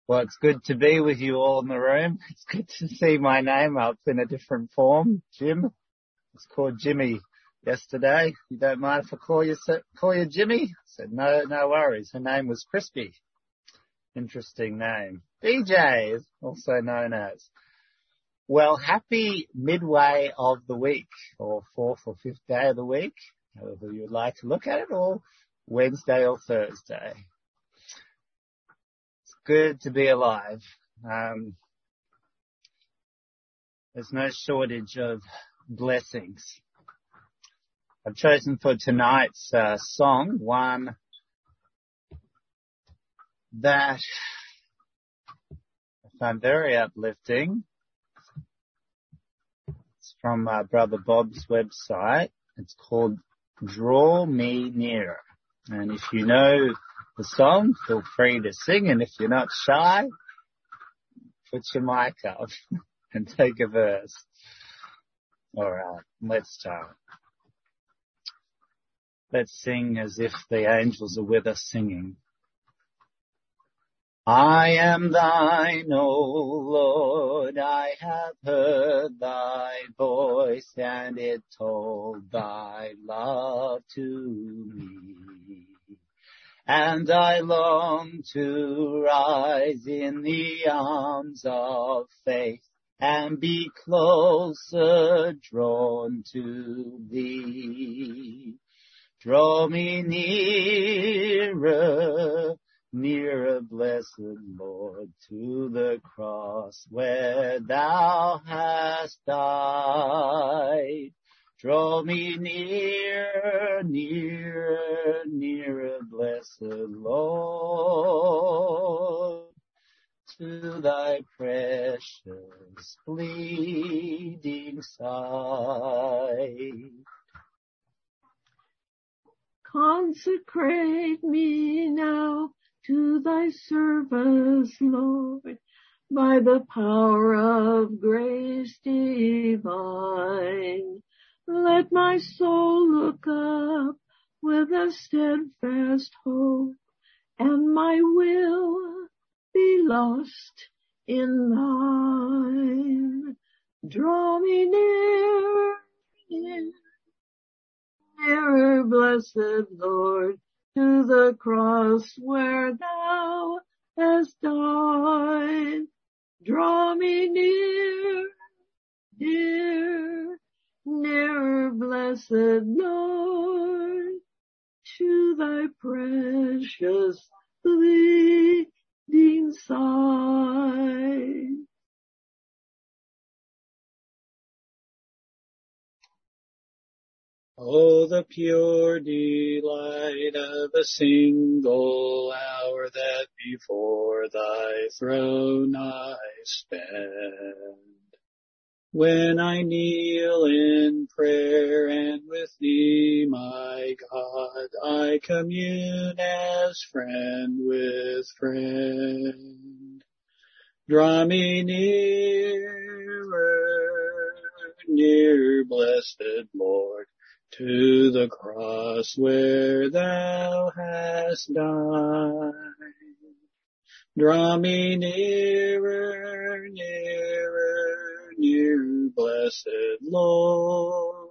Well, it's good to be with you all in the room. It's good to see my name up in a different form. Jim. It's called Jimmy yesterday. You don't mind if I call you Jimmy? I said, no worries. Her name was Crispy. Interesting name. DJ is also known as. Well, happy midway of the week, or fourth or fifth day of the week, however you would like to look at it, or Wednesday or Thursday. It's good to be alive. There's no shortage of blessings. I've chosen for tonight's song one that I find very uplifting. It's from Brother Bob's website. It's called Draw Me Nearer. And if you know the song, feel free to sing. And if you're not shy, put your mic up and take a verse. All right, let's start. Let's sing as if the angels are with us singing. I am thine, O Lord, I have heard thy voice, and it told thy love to me. And I long to rise in the arms of faith, and be closer drawn to thee. Draw me nearer, nearer, blessed Lord, to the cross where thou hast died. Draw me nearer, nearer, nearer, blessed Lord, to thy precious bleeding side. Consecrate me now to thy service, Lord, by the power of grace divine. Let my soul look up with a steadfast hope, and my will be lost in thine. Draw me nearer, nearer, blessed Lord, to the cross where thou hast died. Draw me near, near, nearer, blessed Lord, to thy precious bleeding side. Oh, the pure delight of a single hour that before thy throne I spend. When I kneel in prayer and with thee, my God, I commune as friend with friend. Draw me nearer, near, blessed Lord, to the cross where thou hast died. Draw me nearer, nearer, near, blessed Lord,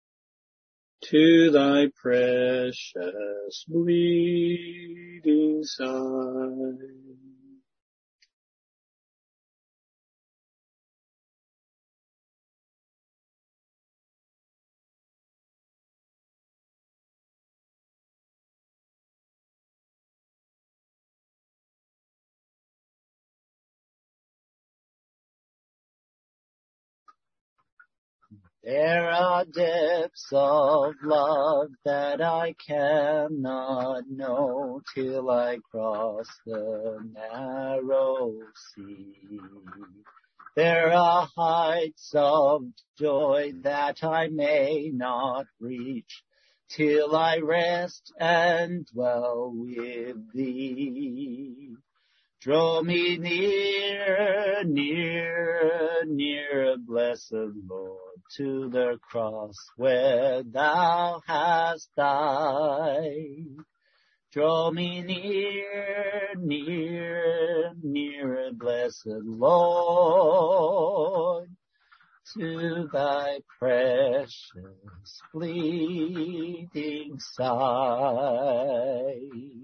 to thy precious bleeding side. There are depths of love that I cannot know till I cross the narrow sea. There are heights of joy that I may not reach till I rest and dwell with thee. Draw me nearer, nearer, nearer, blessed Lord, to the cross where thou hast died. Draw me near, near, near, near, blessed Lord, to thy precious bleeding side.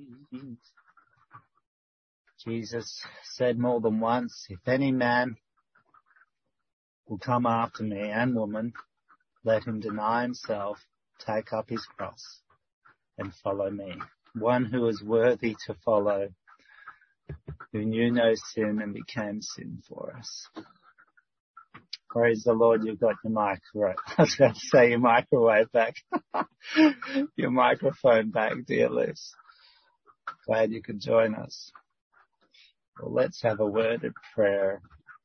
Jesus said more than once, if any man will come after me, and woman, let him deny himself, take up his cross, and follow me. One who is worthy to follow, who knew no sin and became sin for us. Praise the Lord, you've got your microwave. I was going to say your microwave back. Your microphone back, dear Liz. Glad you could join us. Well, let's have a word of prayer.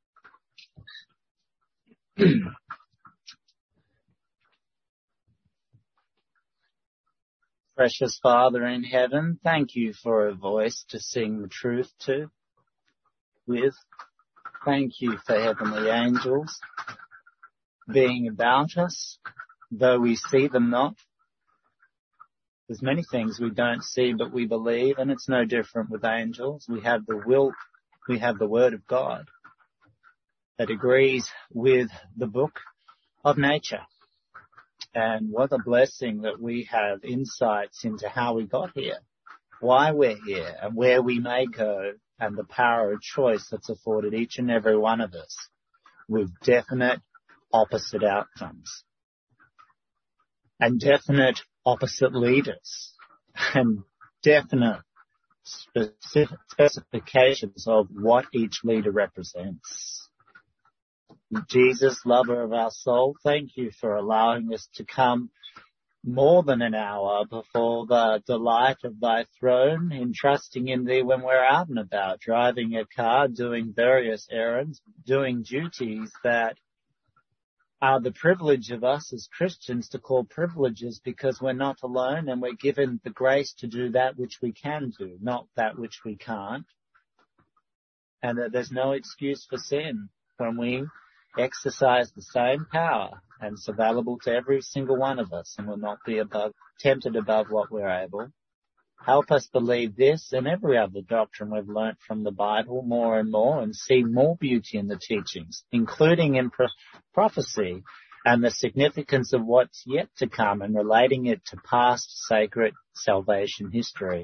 Precious Father in heaven, thank you for a voice to sing the truth to, with. Thank you for heavenly angels being about us, though we see them not. There's many things we don't see, but we believe, and it's no different with angels. We have the will, we have the Word of God that agrees with the book of nature. And what a blessing that we have insights into how we got here, why we're here, and where we may go, and the power of choice that's afforded each and every one of us with definite opposite outcomes and definite opposite leaders and definite specifications of what each leader represents. Jesus, lover of our soul, thank you for allowing us to come more than an hour before the delight of thy throne, entrusting in thee when we're out and about, driving a car, doing various errands, doing duties that are the privilege of us as Christians to call privileges, because we're not alone and we're given the grace to do that which we can do, not that which we can't. And that there's no excuse for sin when we exercise the same power, and it's available to every single one of us, and will not be tempted above what we're able. Help us believe this and every other doctrine we've learnt from the Bible more and more, and see more beauty in the teachings, including in prophecy and the significance of what's yet to come, and relating it to past sacred salvation history.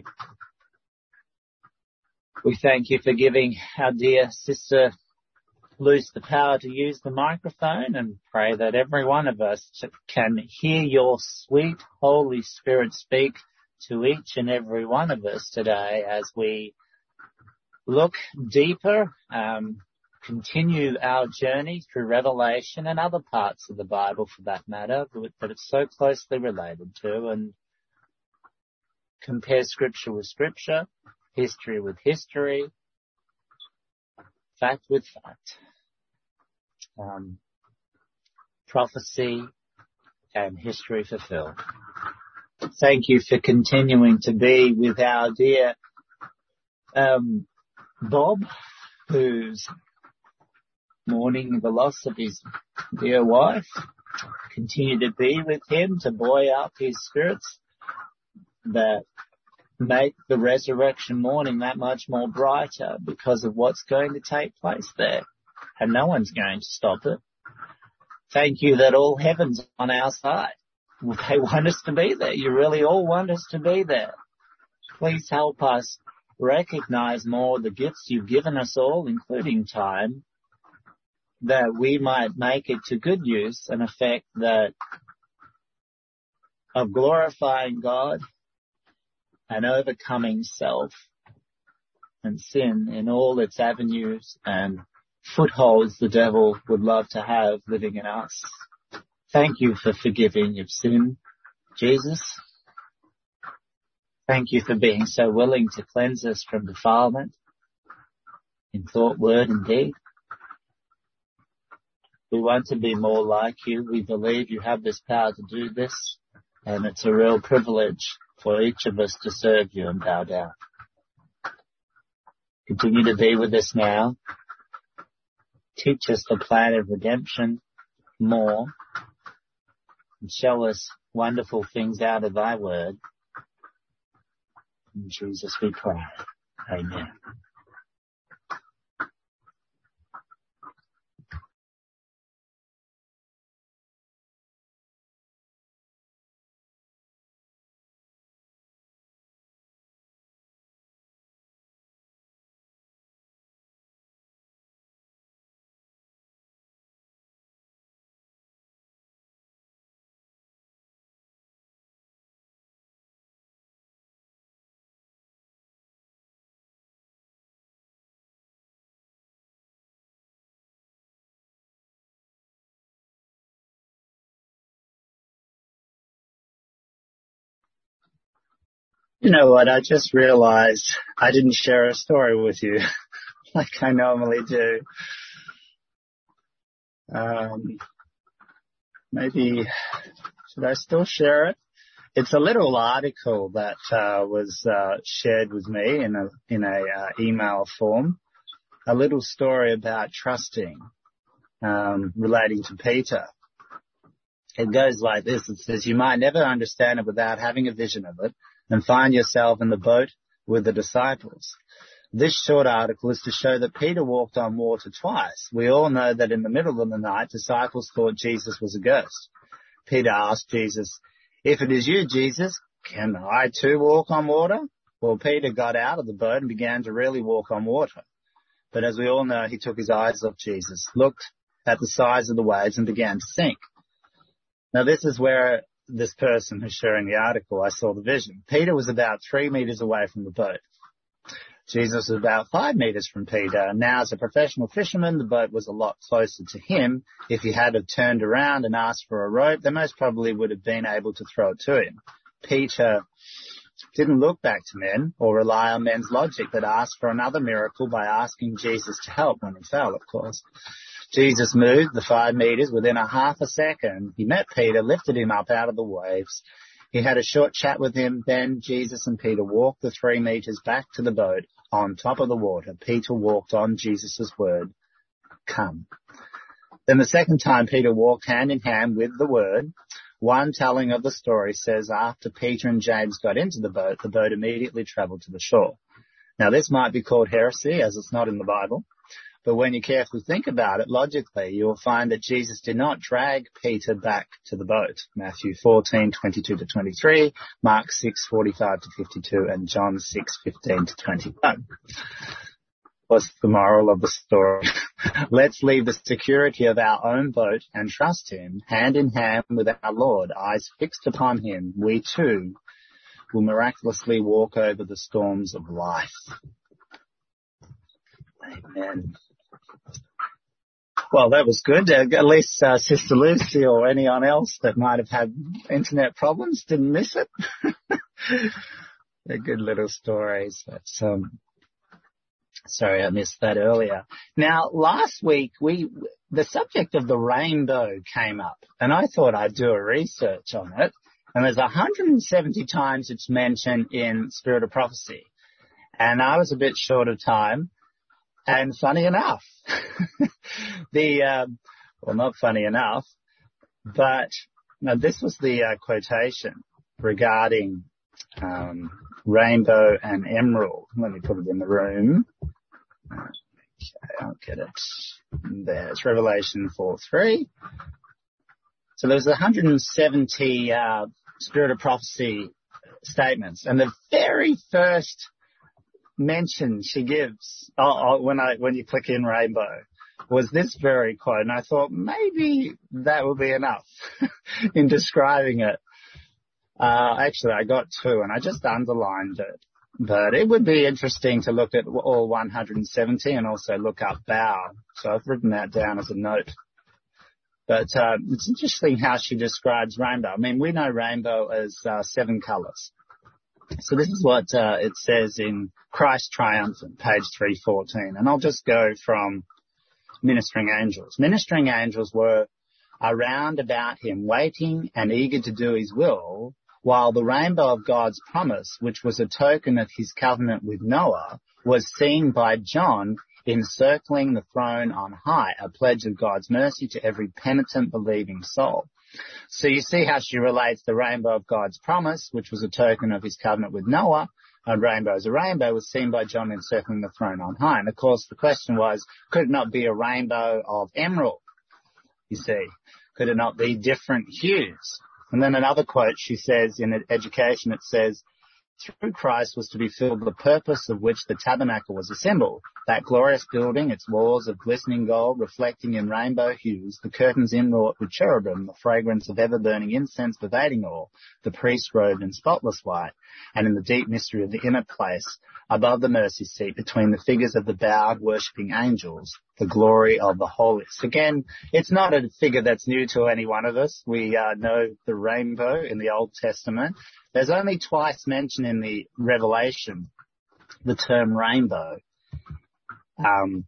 We thank you for giving our dear sister Luce the power to use the microphone, and pray that every one of us can hear your sweet Holy Spirit speak to each and every one of us today as we look deeper, continue our journey through Revelation and other parts of the Bible for that matter, that it's so closely related to, and compare Scripture with Scripture, history with history, fact with fact, prophecy and history fulfilled. Thank you for continuing to be with our dear Bob, who's mourning the loss of his dear wife. Continue to be with him to buoy up his spirits, that make the resurrection morning that much more brighter because of what's going to take place there. And no one's going to stop it. Thank you that all heaven's on our side. They want us to be there. You really all want us to be there. Please help us recognize more the gifts you've given us all, including time, that we might make it to good use, an effect that of glorifying God and overcoming self and sin in all its avenues and footholds the devil would love to have living in us. Thank you for forgiving of sin, Jesus. Thank you for being so willing to cleanse us from defilement in thought, word, and deed. We want to be more like you. We believe you have this power to do this, and it's a real privilege for each of us to serve you and bow down. Continue to be with us now. Teach us the plan of redemption more, and show us wonderful things out of thy word. In Jesus we pray. Amen. You know what? I just realized I didn't share a story with you like I normally do. Maybe should I still share it? It's a little article that was shared with me in a email form. A little story about trusting, relating to Peter. It goes like this. It says, you might never understand it without having a vision of it and find yourself in the boat with the disciples. This short article is to show that Peter walked on water twice. We all know that in the middle of the night, disciples thought Jesus was a ghost. Peter asked Jesus, if it is you, Jesus, can I too walk on water? Well, Peter got out of the boat and began to really walk on water. But as we all know, he took his eyes off Jesus, looked at the size of the waves and began to sink. Now, this is where this person who's sharing the article, I saw the vision. Peter was about 3 meters away from the boat. Jesus was about 5 meters from Peter. Now, as a professional fisherman, the boat was a lot closer to him. If he had have turned around and asked for a rope, they most probably would have been able to throw it to him. Peter didn't look back to men or rely on men's logic, but asked for another miracle by asking Jesus to help when he fell, of course. Jesus moved the 5 meters within a half a second. He met Peter, lifted him up out of the waves. He had a short chat with him. Then Jesus and Peter walked the 3 meters back to the boat on top of the water. Peter walked on Jesus' word, come. Then the second time Peter walked hand in hand with the word. One telling of the story says after Peter and James got into the boat immediately traveled to the shore. Now this might be called heresy as it's not in the Bible. But when you carefully think about it, logically, you will find that Jesus did not drag Peter back to the boat. Matthew 14:22-23, Mark 6:45-52, and John 6:15-21. What's the moral of the story? Let's leave the security of our own boat and trust him, hand in hand with our Lord, eyes fixed upon him. We too will miraculously walk over the storms of life. Amen. Well, that was good. At least Sister Lucy or anyone else that might have had internet problems didn't miss it. They're good little stories. That's, sorry, I missed that earlier. Now, last week, the subject of the rainbow came up, and I thought I'd do a research on it. And there's 170 times it's mentioned in Spirit of Prophecy. And I was a bit short of time. And funny enough, well, not funny enough, but no, this was the quotation regarding rainbow and emerald. Let me put it in the room. Okay, I'll get it. There's Revelation 4:3. So there's 170 Spirit of Prophecy statements, and the very first mention she gives when you click in rainbow was this very quote, and I thought maybe that will be enough in describing it. Actually, I got 2, and I just underlined it. But it would be interesting to look at all 170 and also look up bow. So I've written that down as a note. But it's interesting how she describes rainbow. I mean, we know rainbow as 7 colors. So this is what it says in Christ Triumphant, page 314. And I'll just go from ministering angels. Ministering angels were around about him, waiting and eager to do his will, while the rainbow of God's promise, which was a token of his covenant with Noah, was seen by John encircling the throne on high, a pledge of God's mercy to every penitent believing soul. So you see how she relates the rainbow of God's promise, which was a token of his covenant with Noah. A rainbow as a rainbow was seen by John encircling the throne on high. And of course the question was, could it not be a rainbow of emerald? You see, could it not be different hues? And then another quote she says in Education, it says, through Christ was to be filled the purpose of which the tabernacle was assembled. That glorious building, its walls of glistening gold reflecting in rainbow hues, the curtains inwrought with cherubim, the fragrance of ever-burning incense pervading all, the priest robed in spotless white, and in the deep mystery of the inner place, above the mercy seat, between the figures of the bowed worshipping angels, the glory of the holiest. Again, it's not a figure that's new to any one of us. We know the rainbow in the Old Testament. There's only twice mentioned in the Revelation the term rainbow. And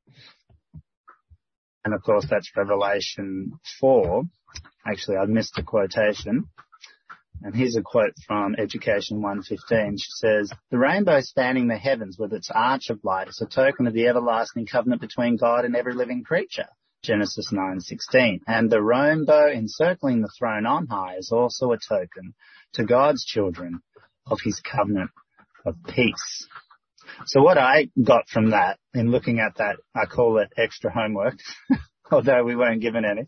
of course that's Revelation 4. Actually, I missed a quotation. And here's a quote from Education 1:15. She says, "The rainbow spanning the heavens with its arch of light is a token of the everlasting covenant between God and every living creature." Genesis 9:16. "And the rainbow encircling the throne on high is also a token to God's children of his covenant of peace." So what I got from that, in looking at that, I call it extra homework, although we weren't given any,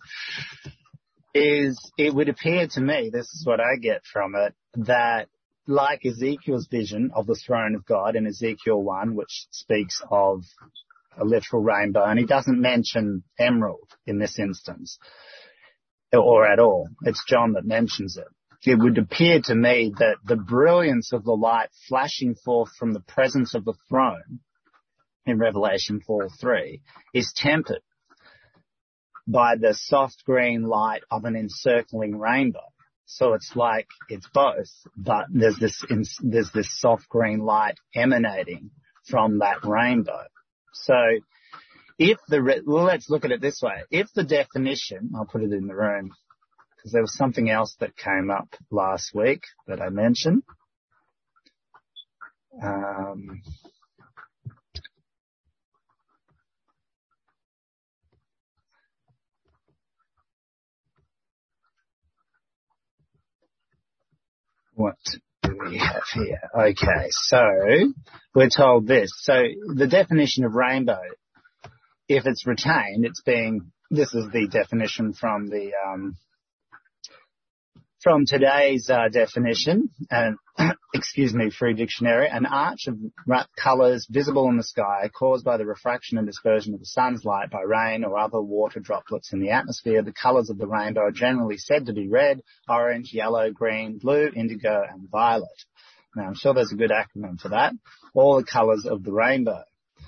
is it would appear to me, this is what I get from it, that like Ezekiel's vision of the throne of God in Ezekiel 1, which speaks of a literal rainbow, and he doesn't mention emerald in this instance, or at all. It's John that mentions it. It would appear to me that the brilliance of the light flashing forth from the presence of the throne in Revelation 4:3 is tempered by the soft green light of an encircling rainbow. So it's like it's both, but there's this soft green light emanating from that rainbow. So let's look at it this way. If the definition, I'll put it in the room, because there was something else that came up last week that I mentioned. What do we have here? Okay, so we're told this. So the definition of rainbow, if it's retained, this is the definition from the from today's definition, and free dictionary, an arch of colours visible in the sky caused by the refraction and dispersion of the sun's light by rain or other water droplets in the atmosphere. The colours of the rainbow are generally said to be red, orange, yellow, green, blue, indigo and violet. Now I'm sure there's a good acronym for that. All the colours of the rainbow.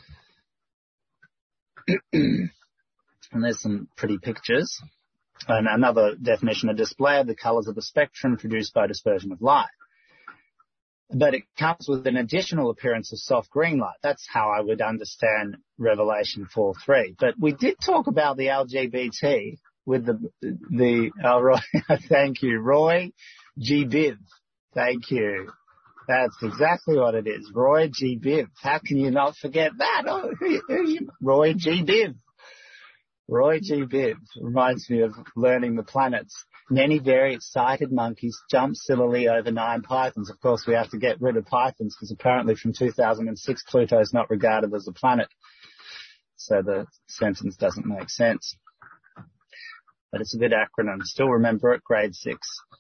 And there's some pretty pictures. And another definition, a display of the colours of the spectrum produced by dispersion of light. But it comes with an additional appearance of soft green light. That's how I would understand Revelation 4:3. But we did talk about the LGBT with Roy, thank you, Roy G. Biv. Thank you. That's exactly what it is. Roy G. Biv. How can you not forget that? Roy G. Biv. Roy G. Biv reminds me of learning the planets. Many very excited monkeys jump sillily over 9 pythons. Of course, we have to get rid of pythons because apparently from 2006, Pluto is not regarded as a planet. So the sentence doesn't make sense. But it's a good acronym. Still remember it, grade 6.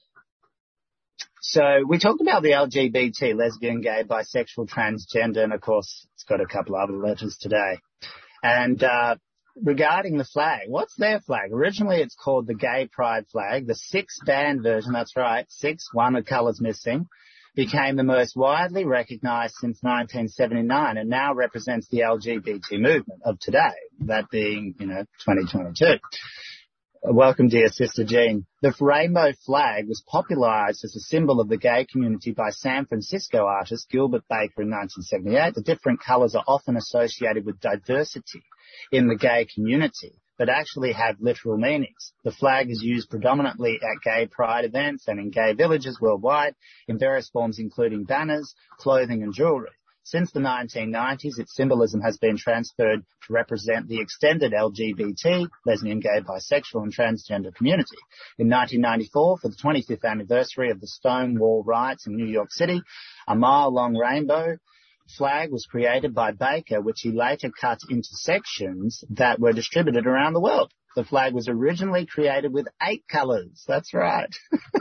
So we talked about the LGBT, lesbian, gay, bisexual, transgender, and of course it's got a couple other letters today. And regarding the flag, what's their flag? Originally it's called the Gay Pride flag. The 6-band version, that's right, 6, one of colours missing, became the most widely recognised since 1979 and now represents the LGBT movement of today, that being, 2022. Welcome, dear Sister Jean. The rainbow flag was popularised as a symbol of the gay community by San Francisco artist Gilbert Baker in 1978. The different colours are often associated with diversity in the gay community, but actually have literal meanings. The flag is used predominantly at gay pride events and in gay villages worldwide in various forms including banners, clothing and jewellery. Since the 1990s, its symbolism has been transferred to represent the extended LGBT, lesbian, gay, bisexual and transgender community. In 1994, for the 25th anniversary of the Stonewall riots in New York City, a mile-long rainbow flag was created by Baker, which he later cut into sections that were distributed around the world. The flag was originally created with 8 colours. That's right.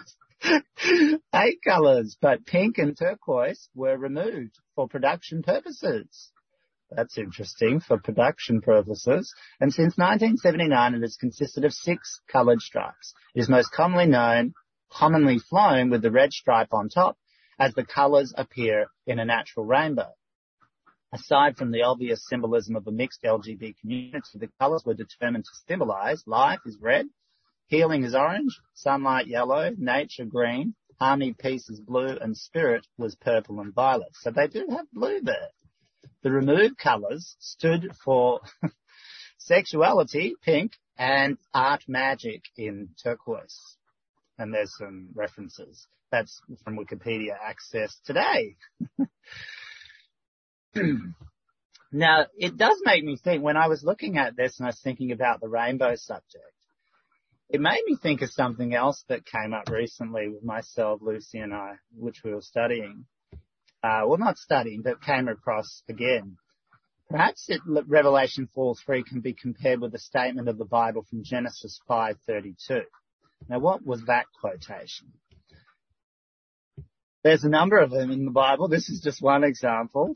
8 colours, but pink and turquoise were removed for production purposes. That's interesting, for production purposes. And since 1979, it has consisted of 6 coloured stripes. It is most commonly flown with the red stripe on top as the colours appear in a natural rainbow. Aside from the obvious symbolism of a mixed LGBT community, the colours were determined to symbolise life is red, healing is orange, sunlight yellow, nature green, army piece is blue, and spirit was purple and violet. So they do have blue there. The removed colours stood for sexuality, pink, and art magic in turquoise. And there's some references. That's from Wikipedia access today. Now, it does make me think, when I was looking at this and I was thinking about the rainbow subject, it made me think of something else that came up recently with myself, Lucy and I, which we were studying. Well, not studying, but came across again. Perhaps Revelation 4:3 can be compared with a statement of the Bible from Genesis 5:32. Now, what was that quotation? There's a number of them in the Bible. This is just one example.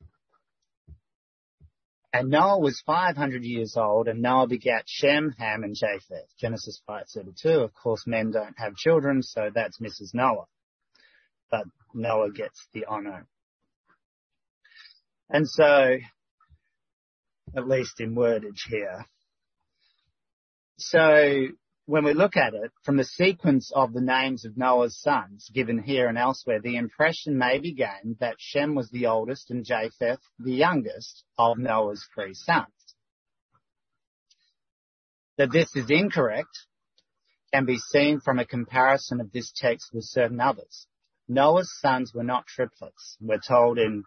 And Noah was 500 years old, and Noah begat Shem, Ham, and Japheth. Genesis 5:32. Of course, men don't have children, so that's Mrs. Noah. But Noah gets the honour. And so, at least in wordage here. So, when we look at it, from the sequence of the names of Noah's sons given here and elsewhere, the impression may be gained that Shem was the oldest and Japheth the youngest of Noah's 3 sons. That this is incorrect can be seen from a comparison of this text with certain others. Noah's sons were not triplets. We're told in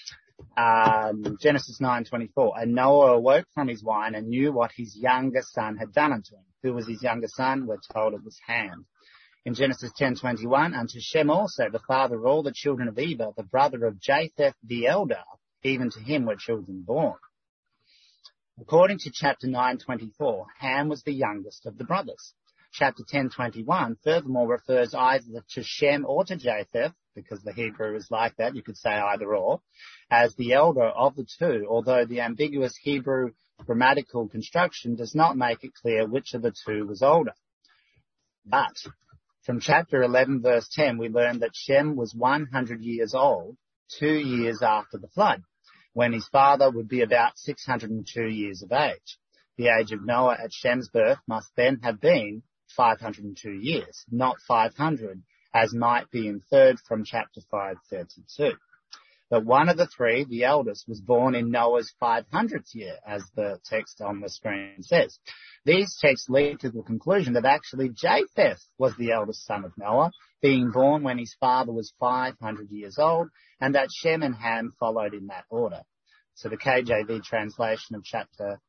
Genesis 9:24, and Noah awoke from his wine and knew what his younger son had done unto him. Who was his younger son? We're told it was Ham. In Genesis 10:21, unto Shem also, the father of all the children of Eber, the brother of Japheth the elder, even to him were children born. According to chapter 9:24, Ham was the youngest of the brothers. Chapter 10:21 furthermore refers either to Shem or to Japheth, because the Hebrew is like that, you could say either or, as the elder of the two, although the ambiguous Hebrew grammatical construction does not make it clear which of the two was older. But from chapter 11 verse 10 we learn that Shem was 100 years old 2 years after the flood, when his father would be about 602 years of age. The age of Noah at Shem's birth must then have been 502 years, not 500, as might be inferred from chapter 5:32. But one of the three, the eldest, was born in Noah's 500th year, as the text on the screen says. These texts lead to the conclusion that actually Japheth was the eldest son of Noah, being born when his father was 500 years old, and that Shem and Ham followed in that order. So the KJV translation of chapter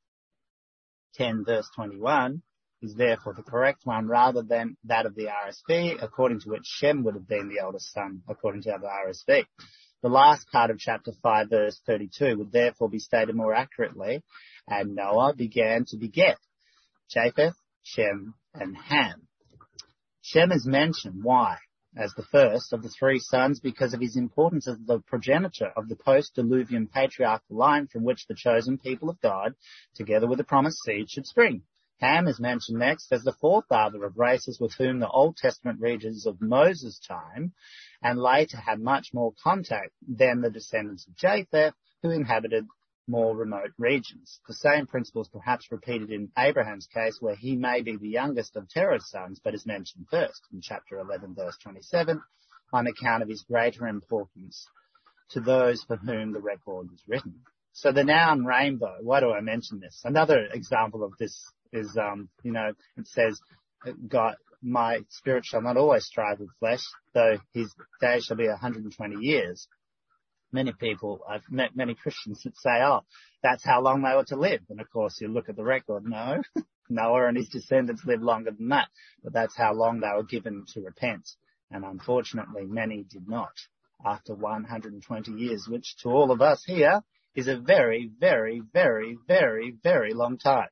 10 verse 21 is therefore the correct one rather than that of the RSV, according to which Shem would have been the eldest son, according to the RSV. The last part of chapter 5 verse 32 would therefore be stated more accurately, and Noah began to beget Japheth, Shem, and Ham. Shem is mentioned. Why? As the first of the 3 sons, because of his importance as the progenitor of the post-Diluvian patriarchal line from which the chosen people of God, together with the promised seed, should spring. Ham is mentioned next as the forefather of races with whom the Old Testament readers of Moses' time and later had much more contact than the descendants of Japheth, who inhabited more remote regions. The same principle is perhaps repeated in Abraham's case, where he may be the youngest of Terah's sons, but is mentioned first in chapter 11, verse 27, on account of his greater importance to those for whom the record was written. So the noun rainbow, why do I mention this? Another example of this is, it says, God, my spirit shall not always strive with flesh, though his days shall be 120 years. Many people, I've met many Christians that say, oh, that's how long they were to live. And of course, you look at the record, no, Noah and his descendants lived longer than that, but that's how long they were given to repent. And unfortunately, many did not after 120 years, which to all of us here is a very, very, very, very, very long time.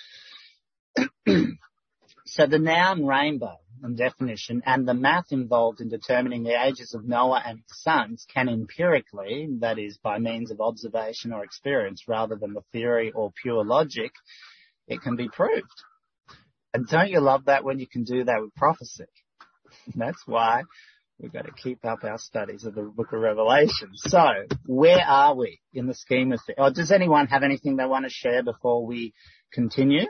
So the noun rainbow and definition and the math involved in determining the ages of Noah and his sons can empirically, that is by means of observation or experience rather than the theory or pure logic, it can be proved. And don't you love that when you can do that with prophecy? That's why we've got to keep up our studies of the book of Revelation. So, where are we in the scheme of things? Oh, does anyone have anything they want to share before we continue?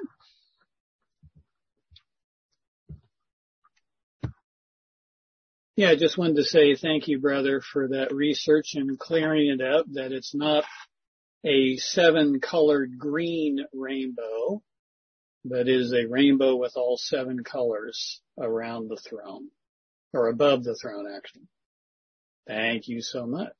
Yeah, I just wanted to say thank you, brother, for that research and clearing it up, that it's not a 7-colored green rainbow, but is a rainbow with all 7 colors around the throne, or above the throne, actually. Thank you so much.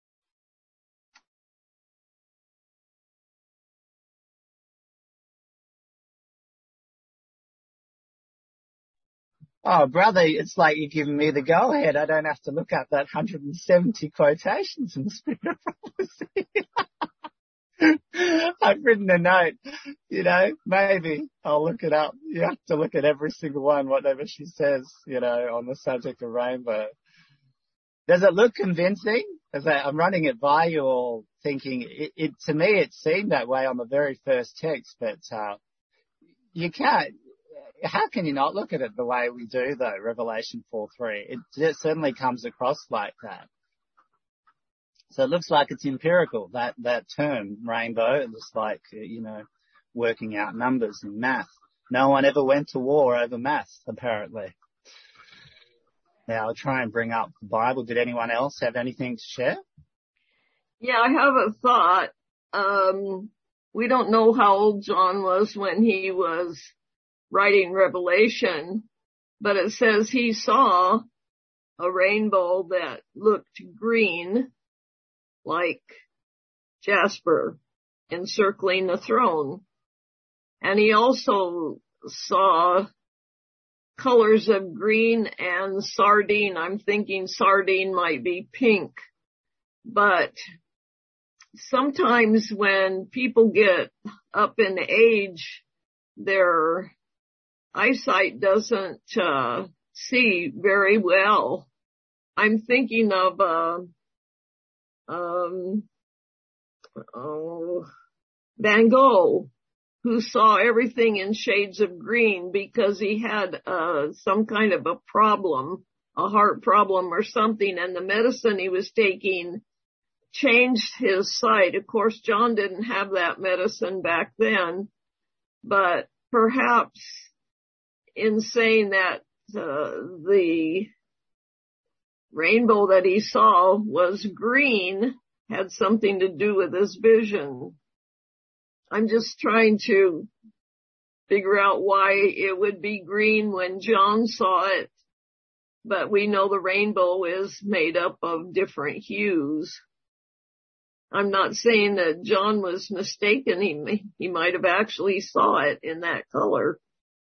Oh, brother, it's like you're giving me the go-ahead. I don't have to look up that 170 quotations in the Spirit of Prophecy. I've written a note, maybe I'll look it up. You have to look at every single one, whatever she says, on the subject of rainbow. Does it look convincing? As I'm running it by you all thinking, to me it seemed that way on the very first text, but you can't. How can you not look at it the way we do, though, Revelation 4:3? It certainly comes across like that. So it looks like it's empirical, that term, rainbow, just like, working out numbers in math. No one ever went to war over math, apparently. Now, I'll try and bring up the Bible. Did anyone else have anything to share? Yeah, I have a thought. We don't know how old John was when he was writing Revelation, but it says he saw a rainbow that looked green, like jasper, encircling the throne. And he also saw colors of green and sardine. I'm thinking sardine might be pink, but sometimes when people get up in age, their eyesight doesn't see very well. I'm thinking of Van Gogh, who saw everything in shades of green because he had some kind of a problem, a heart problem or something, and the medicine he was taking changed his sight. Of course, John didn't have that medicine back then, but perhaps in saying that the rainbow that he saw was green had something to do with his vision. I'm just trying to figure out why it would be green when John saw it, but we know the rainbow is made up of different hues. I'm not saying that John was mistaken. He might have actually saw it in that color.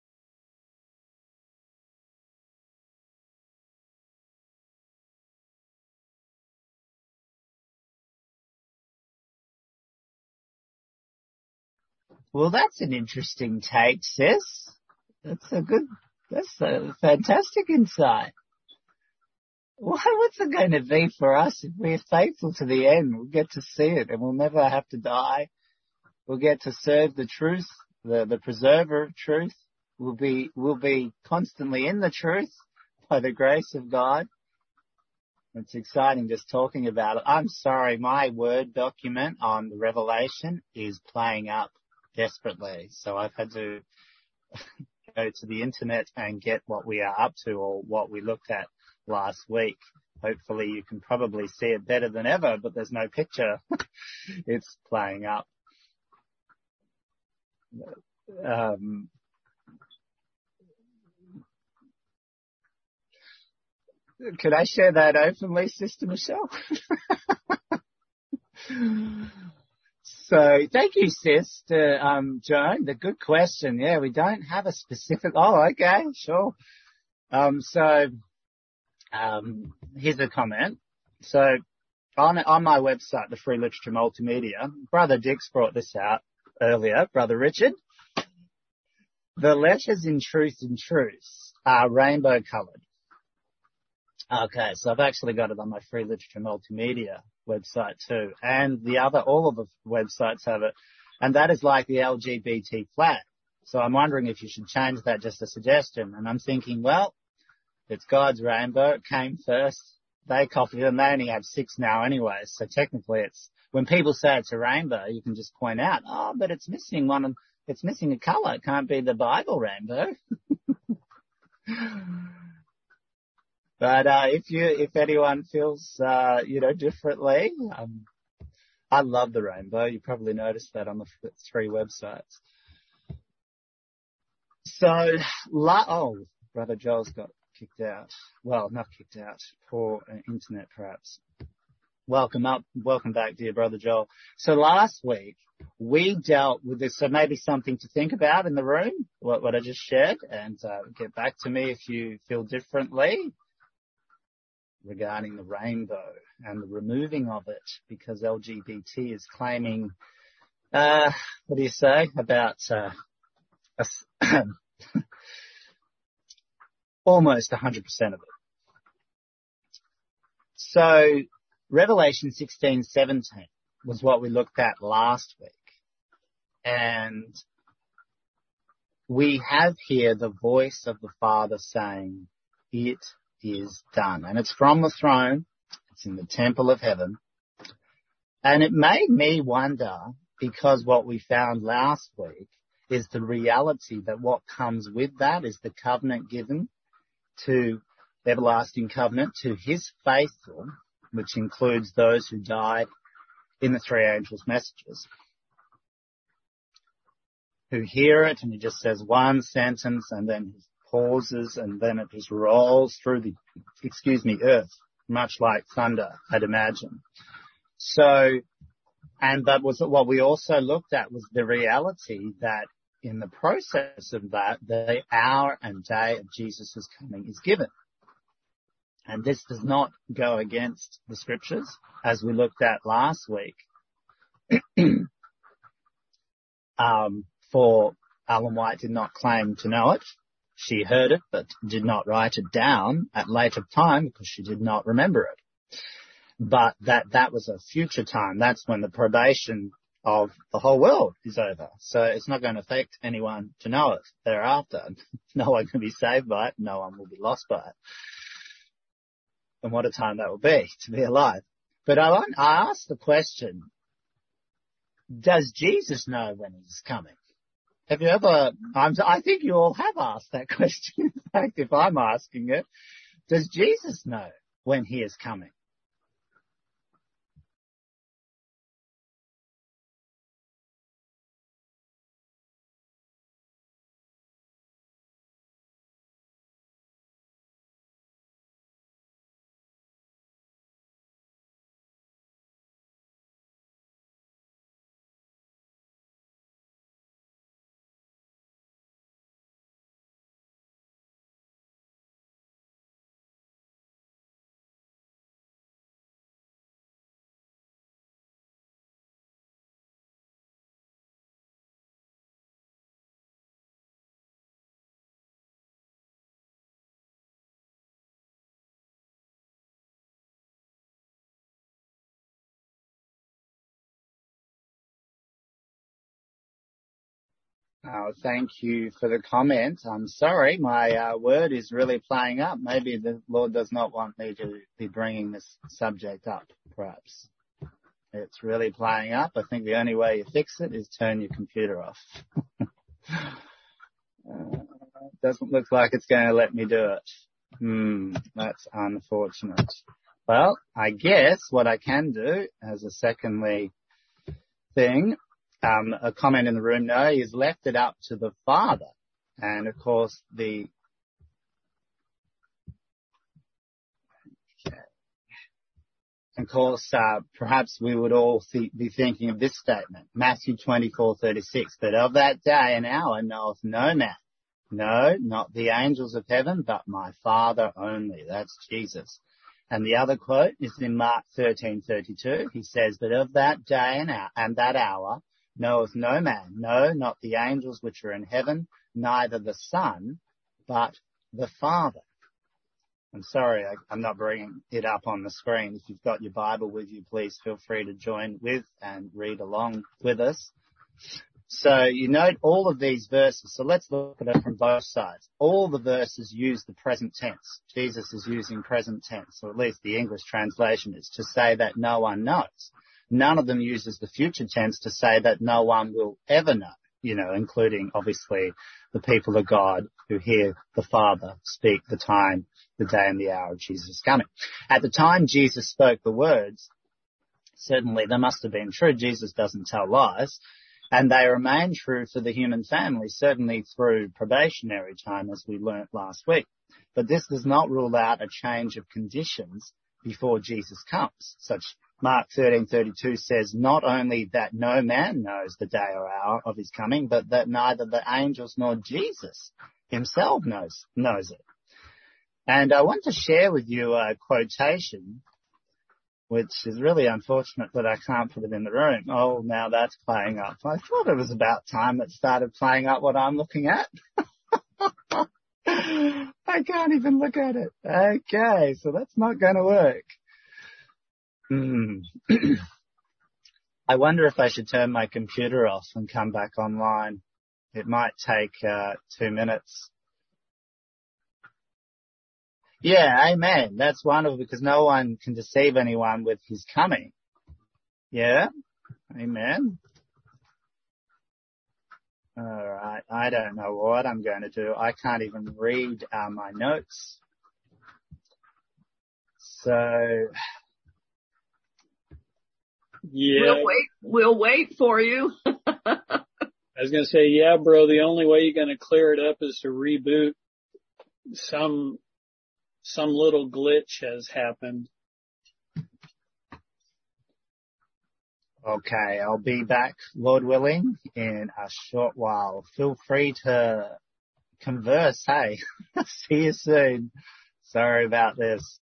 Well, that's an interesting take, sis. That's a fantastic insight. What's it going to be for us if we're faithful to the end? We'll get to see it and we'll never have to die. We'll get to serve the truth, the preserver of truth. We'll be constantly in the truth by the grace of God. It's exciting just talking about it. I'm sorry, my Word document on the Revelation is playing up desperately. So I've had to go to the internet and get what we are up to or what we looked at last week. Hopefully you can probably see it better than ever, but there's no picture. It's playing up. Could I share that openly, Sister Michelle? So thank you, sis, to Joan. The good question. Yeah, we don't have a specific. Oh, okay, sure. Here's a comment. So on my website, the Free Literature Multimedia, Brother Dix brought this out earlier, Brother Richard. The letters in Truth are rainbow coloured. Okay, so I've actually got it on my Free Literature Multimedia website too. And all of the websites have it. And that is like the LGBT flag. So I'm wondering if you should change that, just a suggestion. And I'm thinking, well, it's God's rainbow. It came first. They copied it and they only have 6 now anyway. So technically when people say it's a rainbow, you can just point out, oh, but it's missing one. It's missing a colour. It can't be the Bible rainbow. But if anyone feels differently, I love the rainbow. You probably noticed that on the 3 websites. So, Brother Joel's got kicked out. Well, not kicked out. Poor internet, perhaps. Welcome back, dear Brother Joel. So last week we dealt with this, so maybe something to think about in the room, what I just shared, and get back to me if you feel differently regarding the rainbow and the removing of it, because LGBT is claiming, what do you say about almost 100% of it. So Revelation 16:17 was what we looked at last week. And we have here the voice of the Father saying, it is done. And it's from the throne. It's in the temple of heaven. And it made me wonder, because what we found last week is the reality that what comes with that is the covenant given to the everlasting covenant to his faithful, which includes those who died in the 3 angels' messages, who hear it, and he just says one sentence and then he pauses and then it just rolls through the, earth, much like thunder, I'd imagine. So, but what we also looked at was the reality that in the process of that, the hour and day of Jesus' coming is given. And this does not go against the scriptures, as we looked at last week. For Ellen White did not claim to know it. She heard it, but did not write it down at later time because she did not remember it. But that was a future time. That's when the probation of the whole world is over. So it's not going to affect anyone to know it thereafter. No one can be saved by it. No one will be lost by it. And what a time that will be to be alive. But I asked the question, does Jesus know when he's coming? Have you ever, I think you all have asked that question. In fact, if I'm asking it, does Jesus know when he is coming? Oh, thank you for the comment. I'm sorry, my word is really playing up. Maybe the Lord does not want me to be bringing this subject up, perhaps. It's really playing up. I think the only way you fix it is turn your computer off. Doesn't look like it's going to let me do it. That's unfortunate. Well, I guess what I can do as a secondly thing, a comment in the room now, he's left it up to the Father. And of course perhaps we would all be thinking of this statement, Matthew 24:36, that of that day and hour knoweth no man, no, not the angels of heaven, but my Father only. That's Jesus. And the other quote is in Mark 13:32. He says that of that day and that hour knoweth no man, no, not the angels which are in heaven, neither the Son, but the Father. I'm sorry, I'm not bringing it up on the screen. If you've got your Bible with you, please feel free to join with and read along with us. So you note all of these verses. So let's look at it from both sides. All the verses use the present tense. Jesus is using present tense, or at least the English translation is, to say that no one knows. None of them uses the future tense to say that no one will ever know. including obviously the people of God who hear the Father speak the time, the day and the hour of Jesus' coming. At the time Jesus spoke the words, certainly they must have been true. Jesus doesn't tell lies. And they remain true for the human family, certainly through probationary time, as we learnt last week. But this does not rule out a change of conditions before Jesus comes. Such Mark 13:32 says, not only that no man knows the day or hour of his coming, but that neither the angels nor Jesus himself knows it. And I want to share with you a quotation, which is really unfortunate that I can't put it in the room. Oh, now that's playing up. I thought it was about time it started playing up what I'm looking at. I can't even look at it. Okay, so that's not going to work. I wonder if I should turn my computer off and come back online. It might take 2 minutes. Yeah, amen. That's wonderful because no one can deceive anyone with his coming. Yeah, amen. All right, I don't know what I'm going to do. I can't even read my notes. So, yeah. We'll wait for you. I was going to say, yeah, bro, the only way you're going to clear it up is to reboot. Some little glitch has happened. Okay, I'll be back, Lord willing, in a short while. Feel free to converse, hey. See you soon. Sorry about this.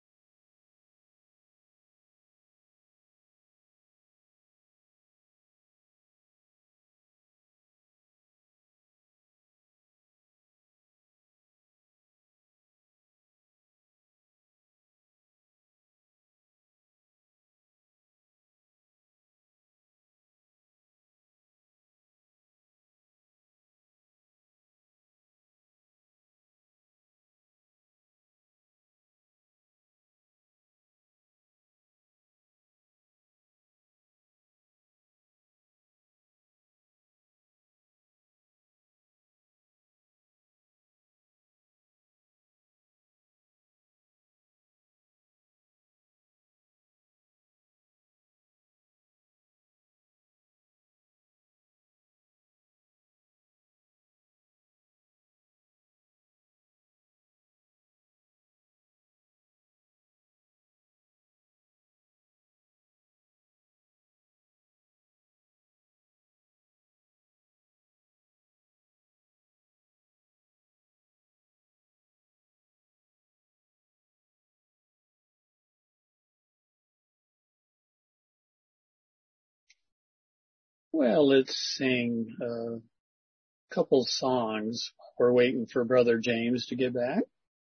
Well, let's sing a couple songs. We're waiting for Brother James to get back.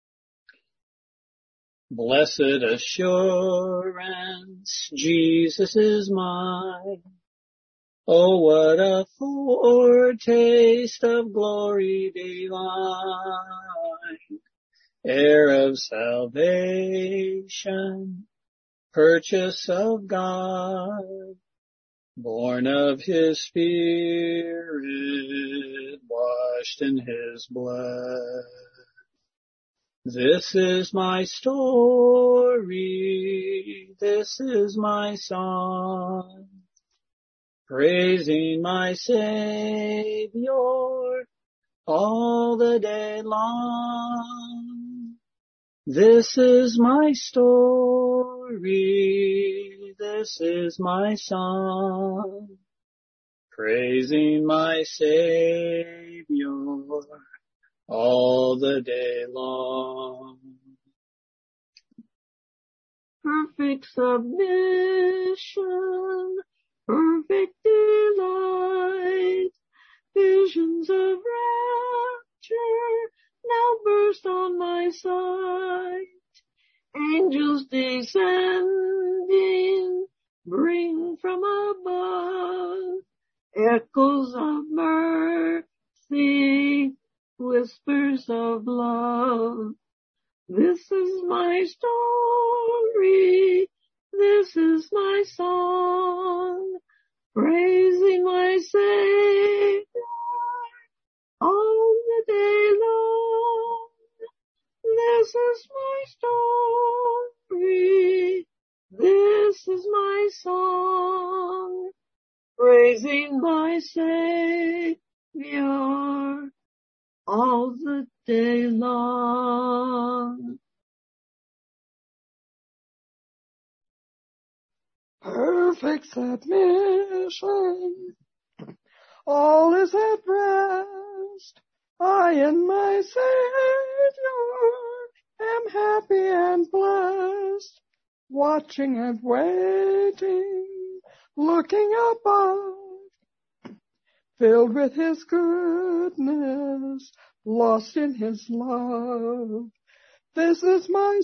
Blessed assurance, Jesus is mine. Oh, what a foretaste of glory divine, heir of salvation, purchase of God, born of his Spirit, washed in his blood. This is my story, this is my song, praising my Savior all the day long. This is my story, this is my song, praising my Savior all the day long. Perfect submission, perfect delight, visions of rapture now burst on my sight. Angels descending bring from above echoes of mercy, whispers of love. This is my story, this is my song, praising my Savior praising my Savior all the day long. Perfect submission, all is at rest. I and my Savior am happy and blessed, watching and waiting, looking above, filled with His goodness, lost in His love. This is my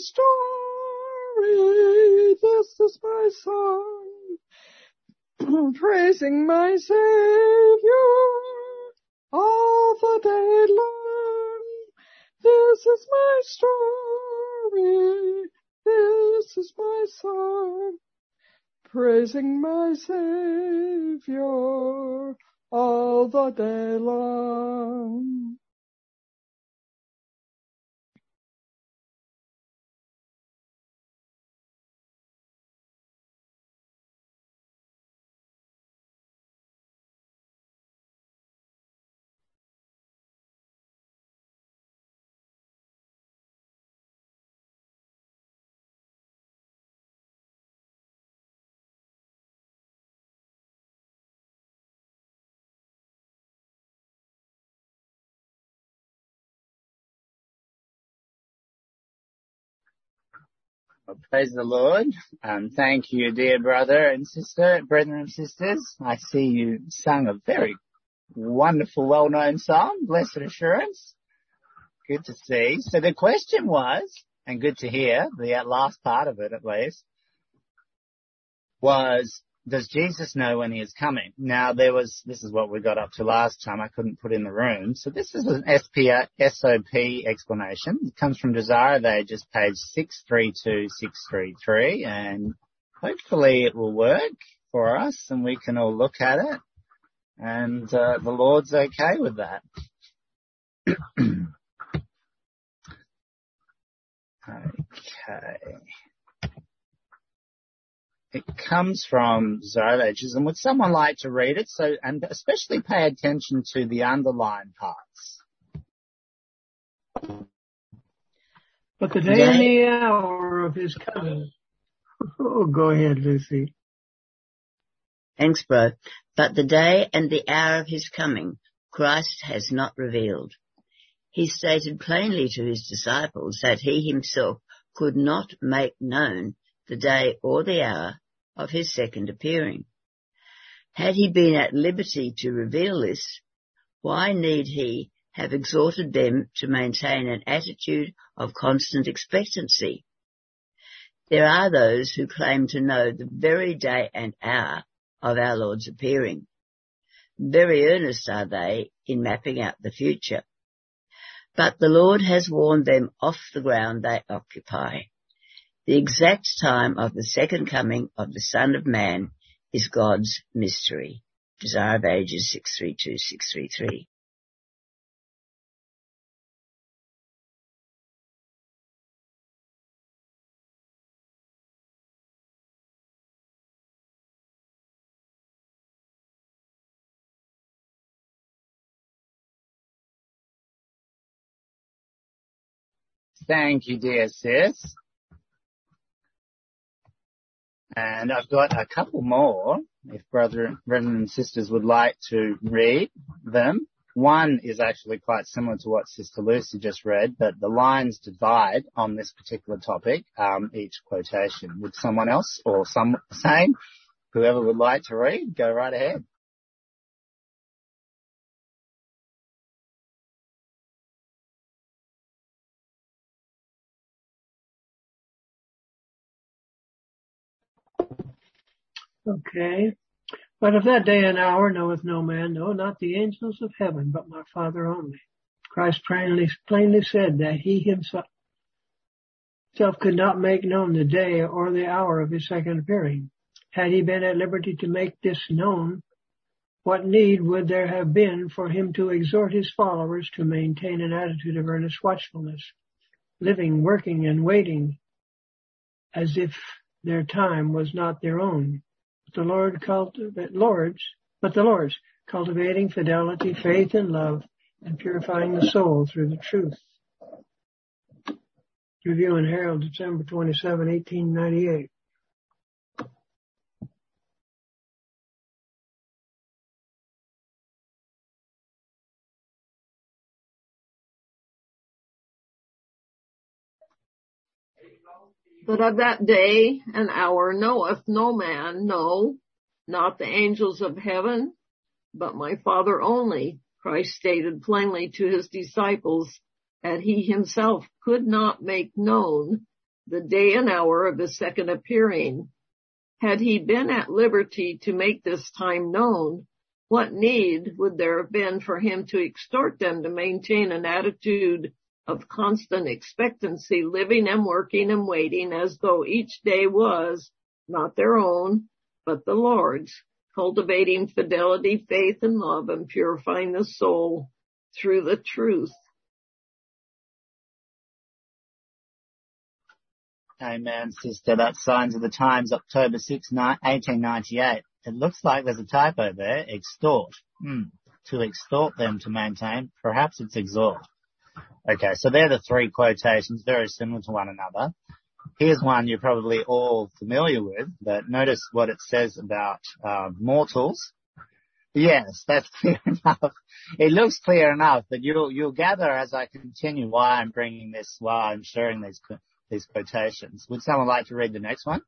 story, this is my song, praising my Savior all the day long. This is my story, this is my song, praising my Savior all the day long. Well, praise the Lord. Thank you, dear brethren and sisters. I see you sung a very wonderful, well-known song, Blessed Assurance. Good to see. So the question was, and good to hear, the last part of it at least, was, does Jesus know when He is coming? Now this is what we got up to last time. I couldn't put in the room. So this is an SOP explanation. It comes from Desire of Ages, page 632-633, and hopefully it will work for us and we can all look at it. And the Lord's okay with that. Okay. It comes from Desire of Ages, and would someone like to read it? So, and especially pay attention to the underlined parts. But the day and the hour of His coming. Oh, go ahead, Lucy. Thanks, bro. But the day and the hour of His coming, Christ has not revealed. He stated plainly to His disciples that He Himself could not make known the day or the hour of His second appearing. Had He been at liberty to reveal this, why need He have exhorted them to maintain an attitude of constant expectancy? There are those who claim to know the very day and hour of our Lord's appearing. Very earnest are they in mapping out the future. But the Lord has warned them off the ground they occupy. The exact time of the second coming of the Son of Man is God's mystery. Desire of Ages 632-633. Thank you, dear sis. And I've got a couple more, if brethren and sisters would like to read them. One is actually quite similar to what Sister Lucy just read, but the lines divide on this particular topic, each quotation. Would someone else or same, whoever would like to read, go right ahead. Okay. But of that day and hour knoweth no man, no, not the angels of heaven, but my Father only. Christ plainly said that He Himself could not make known the day or the hour of His second appearing. Had He been at liberty to make this known, what need would there have been for Him to exhort His followers to maintain an attitude of earnest watchfulness, living, working, and waiting as if their time was not their own? The Lord but the Lord's, cultivating fidelity, faith, and love, and purifying the soul through the truth. Review and Herald, December 27, 1898. But of that day and hour knoweth no man, no, not the angels of heaven, but my Father only. Christ stated plainly to his disciples that he himself could not make known the day and hour of his second appearing. Had he been at liberty to make this time known, what need would there have been for him to exhort them to maintain an attitude of constant expectancy, living and working and waiting as though each day was not their own, but the Lord's, cultivating fidelity, faith, and love, and purifying the soul through the truth. Amen, sister. That's Signs of the Times, October 6, 1898. It looks like there's a typo there. Extort. To extort them to maintain. Perhaps it's exhort. Okay, so they're the three quotations, very similar to one another. Here's one you're probably all familiar with, but notice what it says about mortals. Yes, that's clear enough. It looks clear enough, but you'll gather as I continue why I'm bringing this, why I'm sharing these quotations. Would someone like to read the next one?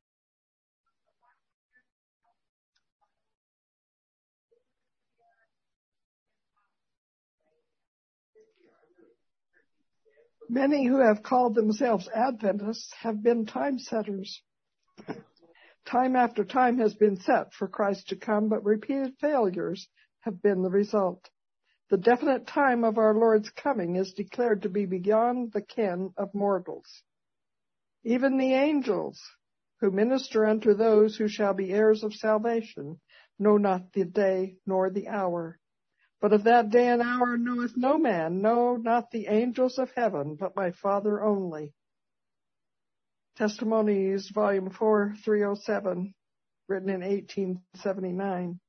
Many who have called themselves Adventists have been time setters. Time after time has been set for Christ to come, but repeated failures have been the result. The definite time of our Lord's coming is declared to be beyond the ken of mortals. Even the angels, who minister unto those who shall be heirs of salvation, know not the day nor the hour. But of that day and hour knoweth no man, no, not the angels of heaven, but my Father only. Testimonies, Volume 4, 307, written in 1879.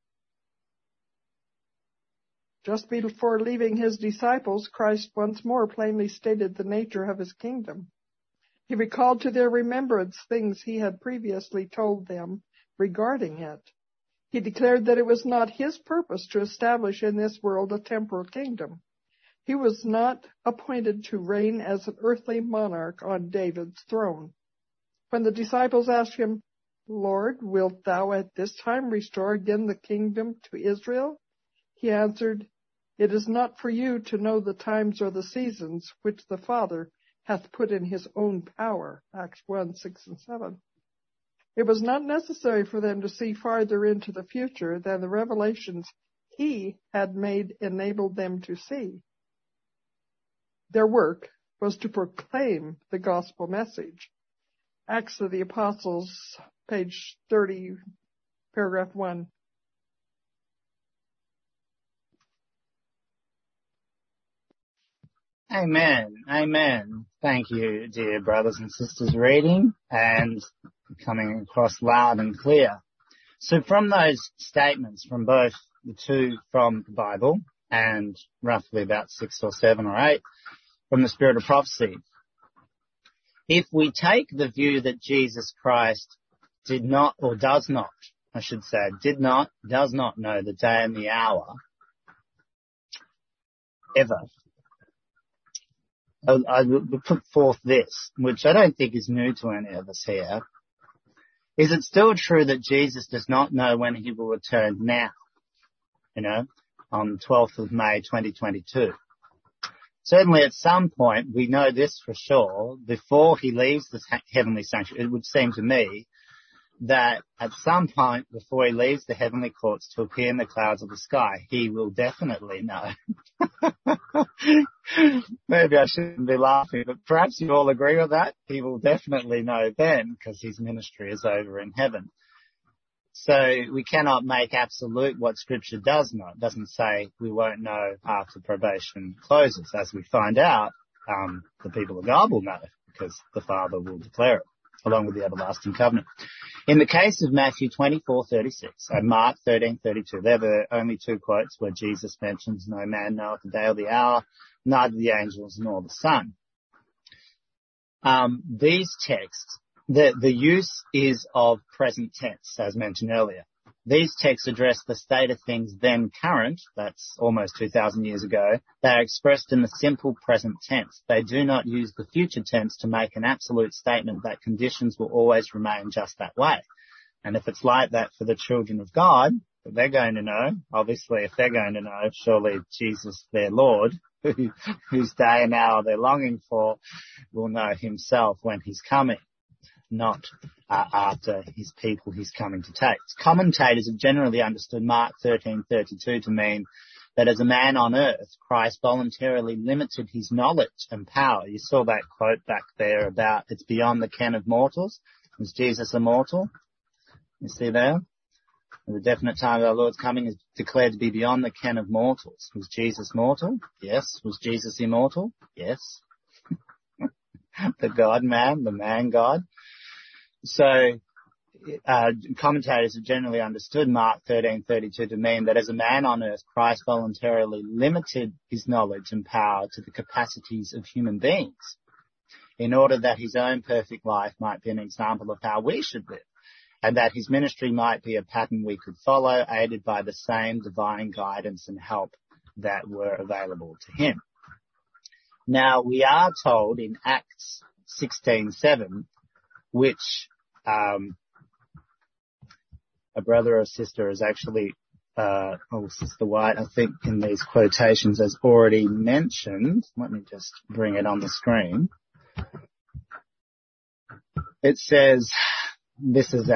Just before leaving his disciples, Christ once more plainly stated the nature of his kingdom. He recalled to their remembrance things he had previously told them regarding it. He declared that it was not his purpose to establish in this world a temporal kingdom. He was not appointed to reign as an earthly monarch on David's throne. When the disciples asked him, Lord, wilt thou at this time restore again the kingdom to Israel? He answered, It is not for you to know the times or the seasons which the Father hath put in his own power. Acts 1, 6 and 7. It was not necessary for them to see farther into the future than the revelations he had made enabled them to see. Their work was to proclaim the gospel message. Acts of the Apostles, page 30, paragraph 1. Amen. Amen. Thank you, dear brothers and sisters, reading and coming across loud and clear. So from those statements, from both the two from the Bible and roughly about 6 or 7 or 8 from the Spirit of Prophecy, if we take the view that Jesus Christ did not, or does not, I should say, does not know the day and the hour, ever, I would put forth this, which I don't think is new to any of us here. Is it still true that Jesus does not know when he will return now? On the 12th of May, 2022. Certainly at some point, we know this for sure, before he leaves the heavenly sanctuary, it would seem to me that at some point before he leaves the heavenly courts to appear in the clouds of the sky, he will definitely know. Maybe I shouldn't be laughing, but perhaps you all agree with that. He will definitely know then, because his ministry is over in heaven. So we cannot make absolute what Scripture does know. It doesn't say we won't know after probation closes. As we find out, the people of God will know, because the Father will declare it. along with the everlasting covenant. In the case of Matthew 24:36 and Mark 13:32, they're the only two quotes where Jesus mentions no man knoweth the day or the hour, neither the angels nor the Son. These texts, the use is of present tense, as mentioned earlier. These texts address the state of things then current, that's almost 2,000 years ago. They are expressed in the simple present tense. They do not use the future tense to make an absolute statement that conditions will always remain just that way. And if it's like that for the children of God, they're going to know, obviously if they're going to know, surely Jesus, their Lord, whose day and hour they're longing for, will know himself when he's coming, not after his people he's coming to take. Commentators have generally understood Mark 13:32 to mean that as a man on earth, Christ voluntarily limited his knowledge and power. You saw that quote back there about it's beyond the ken of mortals. Was Jesus immortal? You see there? The definite time of our Lord's coming is declared to be beyond the ken of mortals. Was Jesus mortal? Yes. Was Jesus immortal? Yes. The God-man, the man-God. So, commentators have generally understood Mark 13:32 to mean that as a man on earth, Christ voluntarily limited his knowledge and power to the capacities of human beings in order that his own perfect life might be an example of how we should live, and that his ministry might be a pattern we could follow, aided by the same divine guidance and help that were available to him. Now, we are told in Acts 16:7, which a brother or sister is actually, Sister White, I think in these quotations has already mentioned. Let me just bring it on the screen. It says, this is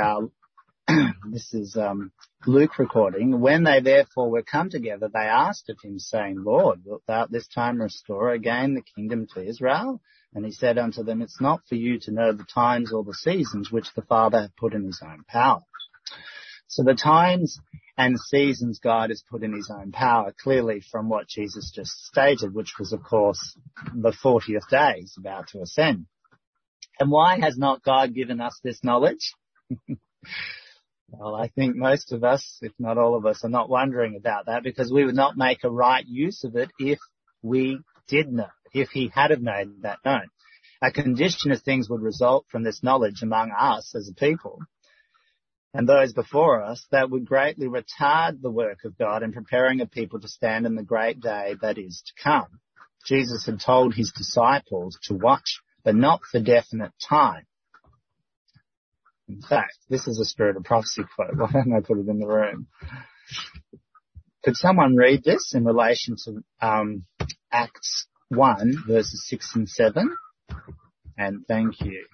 Luke recording. When they therefore were come together, they asked of him, saying, Lord, wilt thou at this time restore again the kingdom to Israel? And he said unto them, it's not for you to know the times or the seasons which the Father hath put in his own power. So the times and seasons God has put in his own power, clearly from what Jesus just stated, which was, of course, the 40th day he's about to ascend. And why has not God given us this knowledge? Well, I think most of us, if not all of us, are not wondering about that, because we would not make a right use of it if we did know, if he had have made that known. A condition of things would result from this knowledge among us as a people and those before us that would greatly retard the work of God in preparing a people to stand in the great day that is to come. Jesus had told his disciples to watch, but not for definite time. In fact, this is a Spirit of Prophecy quote. Why don't I put it in the room? Could someone read this in relation to Acts 1, verses 6 and 7? And thank you.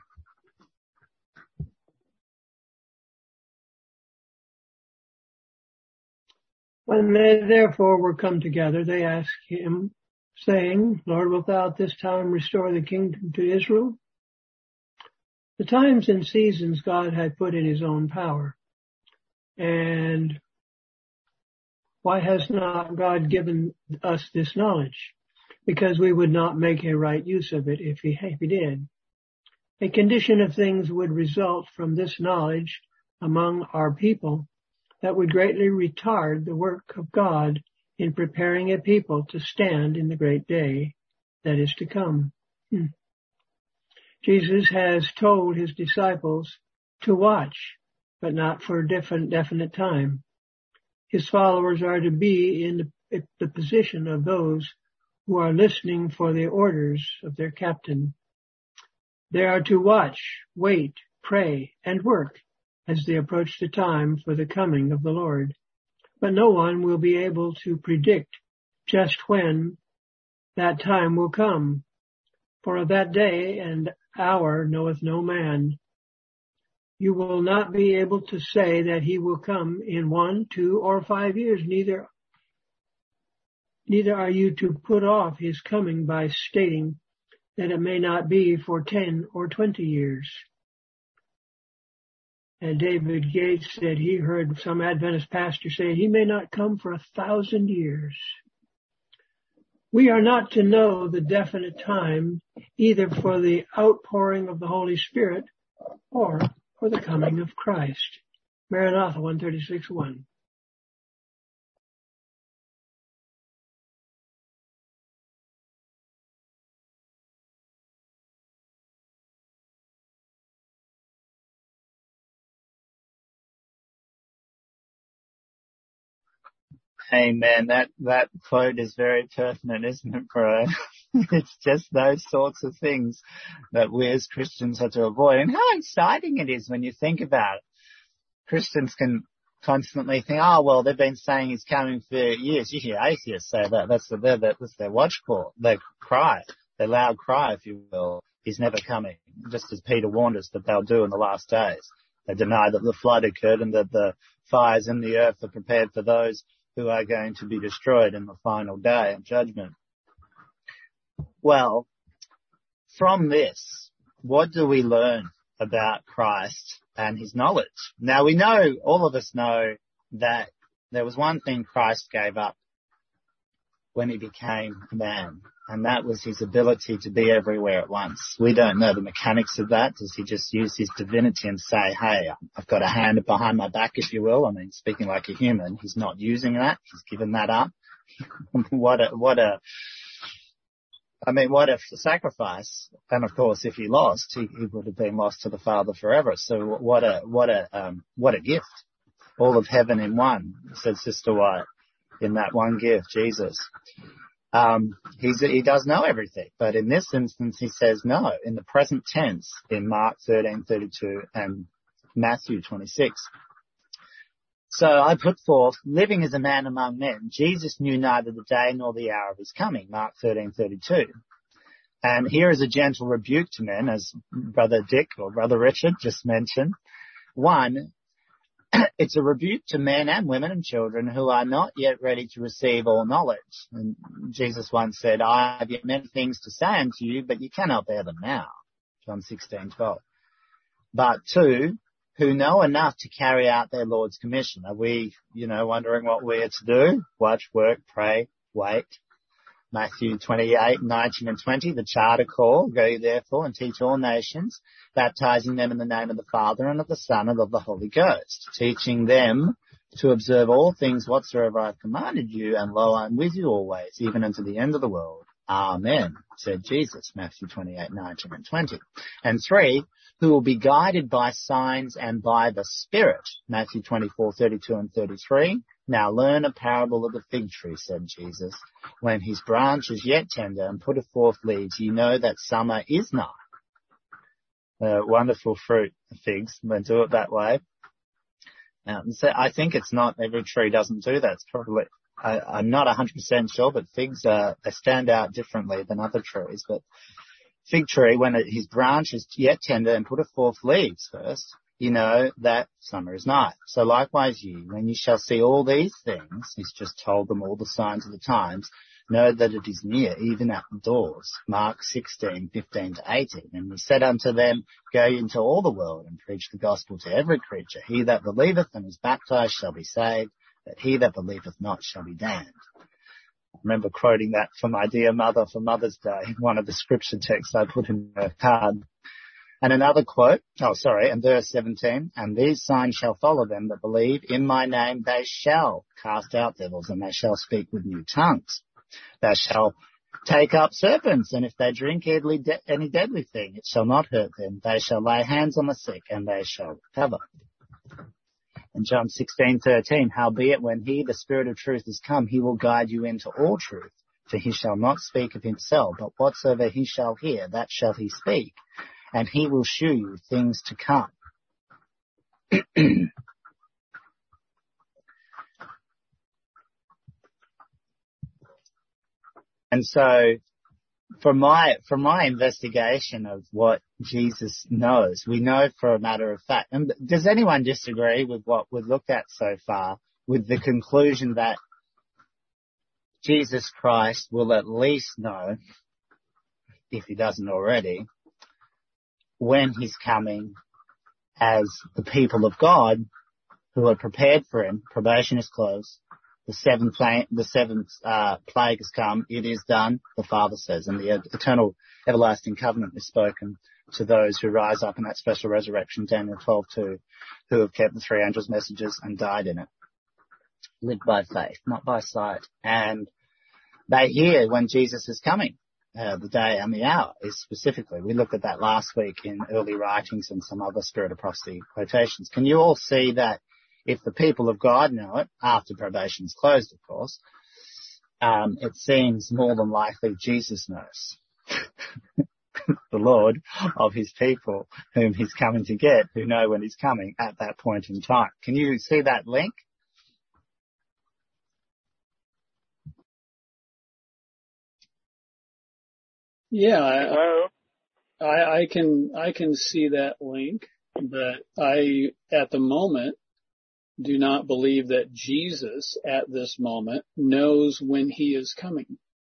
When they therefore were come together, they asked him, saying, Lord, wilt thou at this time restore the kingdom to Israel? The times and seasons God had put in his own power. And why has not God given us this knowledge? Because we would not make a right use of it if he did. A condition of things would result from this knowledge among our people that would greatly retard the work of God in preparing a people to stand in the great day that is to come. Jesus has told his disciples to watch, but not for a definite time. His followers are to be in the position of those who are listening for the orders of their captain. They are to watch, wait, pray, and work as they approach the time for the coming of the Lord. But no one will be able to predict just when that time will come. For of that day and hour knoweth no man. You will not be able to say that he will come in 1, 2, or 5 years. Neither are you to put off his coming by stating that it may not be for 10 or 20 years. And David Gates said he heard some Adventist pastor say he may not come for 1,000 years. We are not to know the definite time either for the outpouring of the Holy Spirit or for the coming of Christ. Maranatha 136:1. Amen. That quote is very pertinent, isn't it, bro? It's just those sorts of things that we as Christians have to avoid. And how exciting it is when you think about it. Christians can constantly think, oh, well, they've been saying he's coming for years. You hear atheists say that. That's their watch call. Their cry, their loud cry, if you will. He's never coming. Just as Peter warned us that they'll do in the last days. They deny that the flood occurred and that the fires in the earth are prepared for those who are going to be destroyed in the final day of judgment. Well, from this, what do we learn about Christ and his knowledge? Now we know, all of us know, that there was one thing Christ gave up when he became a man, and that was his ability to be everywhere at once. We don't know the mechanics of that. Does he just use his divinity and say, hey, I've got a hand behind my back, if you will? I mean, speaking like a human, he's not using that. He's given that up. What a sacrifice. And of course, if he lost, he would have been lost to the Father forever. So what a gift. All of heaven in one, said Sister White, in that one gift, Jesus. He does know everything, but in this instance he says no, in the present tense, in Mark 13:32 and Matthew 26. So I put forth, living as a man among men, Jesus knew neither the day nor the hour of his coming, Mark 13:32. And here is a gentle rebuke to men, as Brother Dick or Brother Richard just mentioned. One, it's a rebuke to men and women and children who are not yet ready to receive all knowledge. And Jesus once said, I have yet many things to say unto you, but you cannot bear them now. John 16:12. But two, who know enough to carry out their Lord's commission. Are we, wondering what we are to do? Watch, work, pray, wait. Matthew 28:19 and 20, the charter call, go ye therefore and teach all nations, baptizing them in the name of the Father and of the Son and of the Holy Ghost, teaching them to observe all things whatsoever I have commanded you, and lo, I am with you always, even unto the end of the world. Amen, said Jesus, Matthew 28:19 and 20. And three, who will be guided by signs and by the Spirit, Matthew 24:32 and 33. Now learn a parable of the fig tree, said Jesus. When his branch is yet tender and putteth forth leaves, ye know that summer is nigh. Wonderful fruit, figs, they do it that way. So I think it's not, every tree doesn't do that. It's probably, I'm not 100% sure, but figs, they stand out differently than other trees. But fig tree, when his branch is yet tender and putteth forth leaves first, you know that summer is nigh. So likewise ye, when ye shall see all these things, he's just told them all the signs of the times, know that it is near, even at the doors. Mark 16:15 to 18. And he said unto them, go into all the world and preach the gospel to every creature. He that believeth and is baptized shall be saved, but he that believeth not shall be damned. I remember quoting that for my dear mother for Mother's Day, one of the scripture texts I put in her card. And another quote, and verse 17, and these signs shall follow them that believe in my name, they shall cast out devils, and they shall speak with new tongues. They shall take up serpents, and if they drink any deadly thing, it shall not hurt them. They shall lay hands on the sick, and they shall recover. And John 16:13, howbeit when he, the Spirit of truth, is come, he will guide you into all truth. For he shall not speak of himself, but whatsoever he shall hear, that shall he speak. And he will shew you things to come. And so, from my investigation of what Jesus knows, we know for a matter of fact, and does anyone disagree with what we've looked at so far, with the conclusion that Jesus Christ will at least know, if he doesn't already, when he's coming as the people of God who are prepared for him, probation is closed, the seventh plague has come. It is done, the Father says, and the eternal everlasting covenant is spoken to those who rise up in that special resurrection, Daniel 12:2, who have kept the three angels' messages and died in it. Lived by faith, not by sight. And they hear when Jesus is coming. The day and the hour is specifically. We looked at that last week in early writings and some other spirit of prophecy quotations. Can you all see that if the people of God know it, after probation's closed, of course, it seems more than likely Jesus knows. The Lord of his people, whom he's coming to get, who know when he's coming at that point in time. Can you see that link? Yeah, I can see that link, but I, at the moment, do not believe that Jesus at this moment knows when he is coming.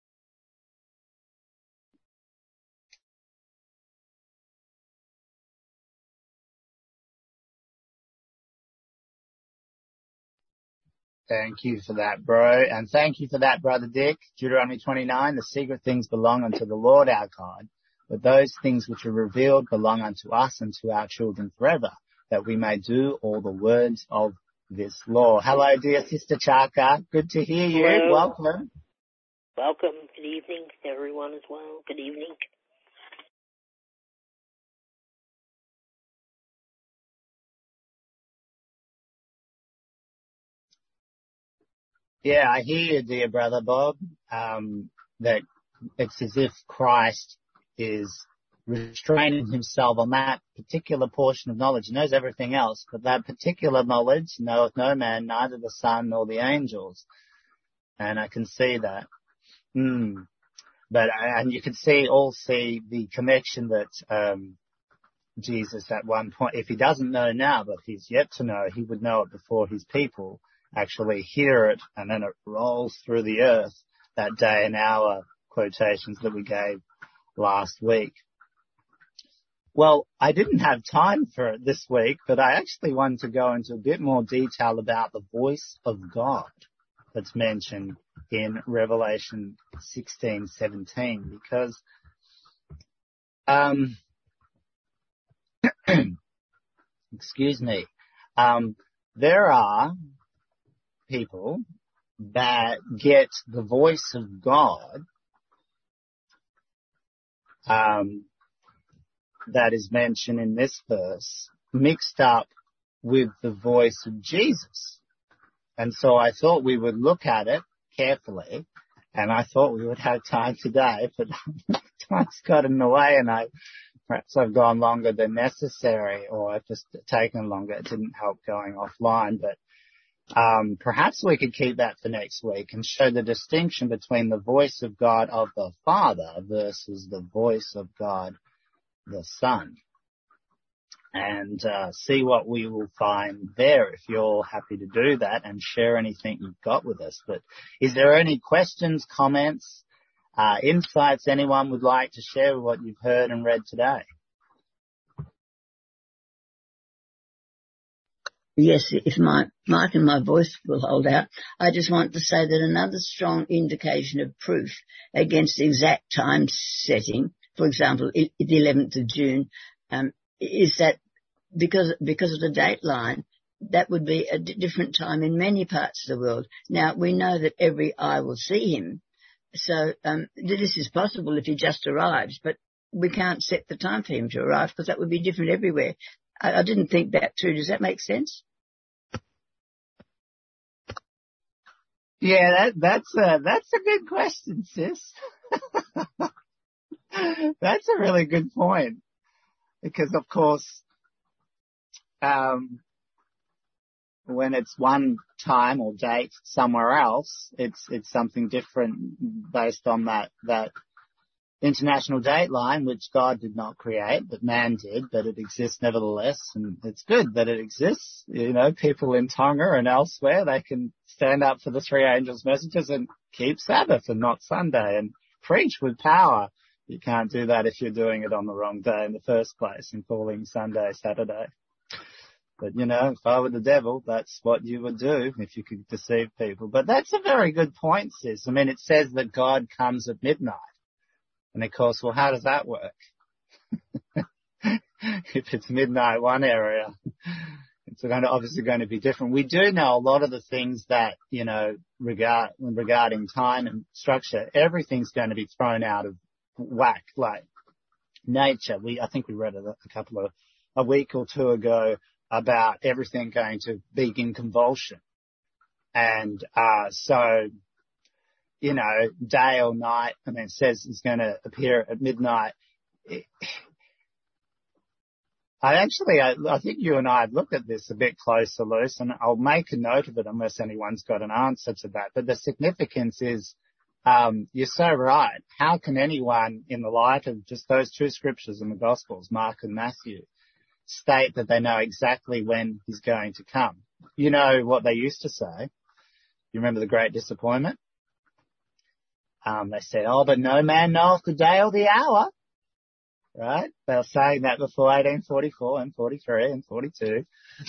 Thank you for that, bro. And thank you for that, Brother Dick. Deuteronomy 29, the secret things belong unto the Lord our God, but those things which are revealed belong unto us and to our children forever, that we may do all the words of this law. Hello, dear Sister Chaka. Good to hear you. Hello. Welcome. Welcome. Good evening to everyone as well. Good evening. Yeah, I hear you, dear brother Bob, that it's as if Christ is restraining himself on that particular portion of knowledge. He knows everything else, but that particular knowledge knoweth no man, neither the Son nor the angels. And I can see that. And you can all see the connection that Jesus at one point, if he doesn't know now, but he's yet to know, he would know it before his people actually hear it, and then it rolls through the earth, that day and hour quotations that we gave last week. Well, I didn't have time for it this week, but I actually wanted to go into a bit more detail about the voice of God that's mentioned in Revelation 16:17, because excuse me, there are people that get the voice of God that is mentioned in this verse mixed up with the voice of Jesus. And so I thought we would look at it carefully, and I thought we would have time today, but time's got in the way, and perhaps I've gone longer than necessary, or I've just taken longer. It didn't help going offline, but perhaps we could keep that for next week and show the distinction between the voice of God of the Father versus the voice of God the Son, and see what we will find there, if you're all happy to do that and share anything you've got with us. But is there any questions, comments, insights anyone would like to share with what you've heard and read today? Yes, if my mic and my voice will hold out, I just want to say that another strong indication of proof against exact time setting, for example, the 11th of June, is that because of the date line, that would be a different time in many parts of the world. Now, we know that every eye will see him, so this is possible if he just arrives, but we can't set the time for him to arrive because that would be different everywhere. I didn't think that through. Does that make sense? Yeah, that's a good question, sis. That's a really good point, because of course, when it's one time or date somewhere else, it's something different based on that international date line, which God did not create, but man did, but it exists nevertheless, and it's good that it exists. You know, people in Tonga and elsewhere, they can stand up for the three angels' messages and keep Sabbath and not Sunday and preach with power. You can't do that if you're doing it on the wrong day in the first place and calling Sunday Saturday. But, if I were the devil, that's what you would do if you could deceive people. But that's a very good point, sis. I mean, it says that God comes at midnight. And of course, well, how does that work? If it's midnight one area, it's obviously going to be different. We do know a lot of the things that, regarding time and structure, everything's going to be thrown out of whack, like nature. I think we read it a week or two ago about everything going to be in convulsion. And, day or night, it says it's going to appear at midnight. I think you and I have looked at this a bit closer, Luce, and I'll make a note of it unless anyone's got an answer to that. But the significance is, you're so right. How can anyone, in the light of just those two scriptures in the Gospels, Mark and Matthew, state that they know exactly when he's going to come? You know what they used to say? You remember the great disappointment? They said, but no man knoweth the day or the hour. Right? They were saying that before 1844 and 43 and 42.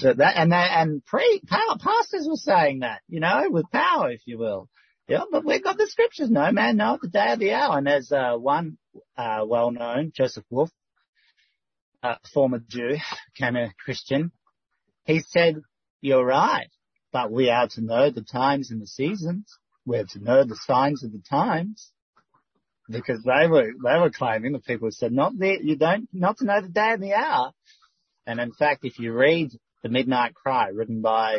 Pastors were saying that, with power, if you will. Yeah, but we've got the scriptures. No man knoweth the day or the hour. And there's one well-known, Joseph Wolf, former Jew, became a Christian. He said, you're right, but we are to know the times and the seasons. We're to know the signs of the times. Because they were claiming, the people who said, not to know the day and the hour. And in fact, if you read The Midnight Cry, written by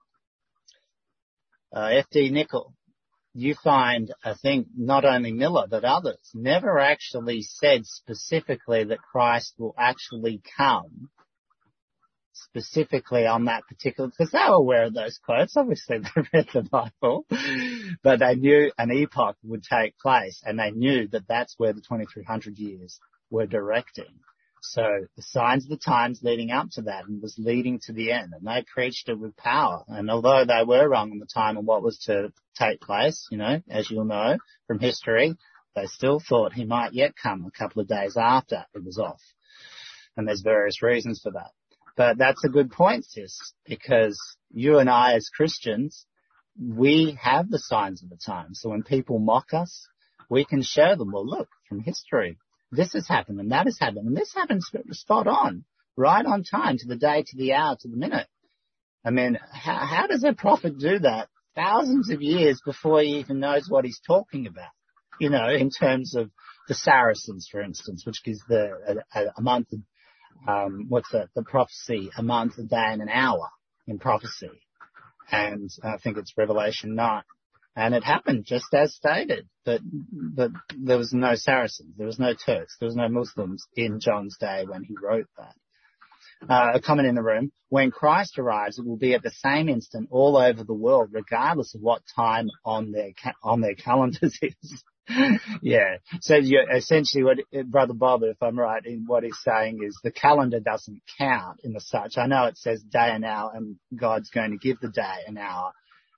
F.D. Nicol, you find, I think, not only Miller, but others, never actually said specifically that Christ will actually come specifically on that particular, because they were aware of those quotes. Obviously, they read the Bible, but they knew an epoch would take place, and they knew that that's where the 2300 years were directing. So the signs of the times leading up to that and was leading to the end, and they preached it with power. And although they were wrong on the time and what was to take place, as you'll know from history, they still thought he might yet come a couple of days after it was off. And there's various reasons for that. But that's a good point, sis, because you and I as Christians, we have the signs of the times. So when people mock us, we can show them, well, look, from history, this has happened and that has happened. And this happened spot on, right on time, to the day, to the hour, to the minute. How does a prophet do that thousands of years before he even knows what he's talking about? In terms of the Saracens, for instance, which gives a month of the prophecy, a month, a day, and an hour in prophecy. And I think it's Revelation 9. And it happened just as stated, but there was no Saracens, there was no Turks, there was no Muslims in John's day when he wrote that. A comment in the room, when Christ arrives, it will be at the same instant all over the world, regardless of what time on their calendars is. Yeah. So essentially what Brother Bob, if I'm right in what he's saying, is the calendar doesn't count in the such. I know it says day and hour and God's going to give the day an hour.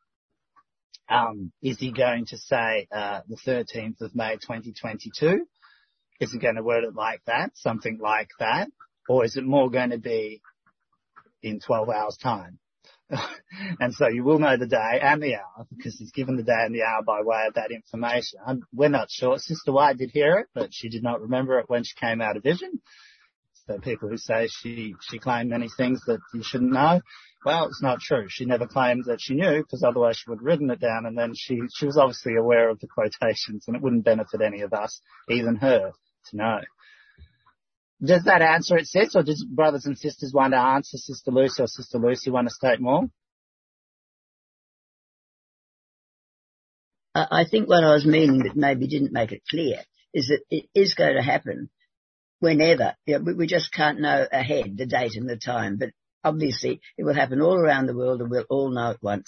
Is he going to say, the 13th of May, 2022? Is he going to word it like that? Something like that? Or is it more going to be in 12 hours time? And so you will know the day and the hour because he's given the day and the hour by way of that information. We're not sure. Sister White did hear it, but she did not remember it when she came out of vision. So people who say she claimed many things that you shouldn't know, well, it's not true. She never claimed that she knew because otherwise she would have written it down, and then she was obviously aware of the quotations, and it wouldn't benefit any of us, even her, to know. Does that answer it, sis, or does brothers and sisters want to answer Sister Lucy, or Sister Lucy want to state more? I think what I was meaning that maybe didn't make it clear is that it is going to happen whenever. We just can't know ahead the date and the time, but obviously it will happen all around the world and we'll all know it once.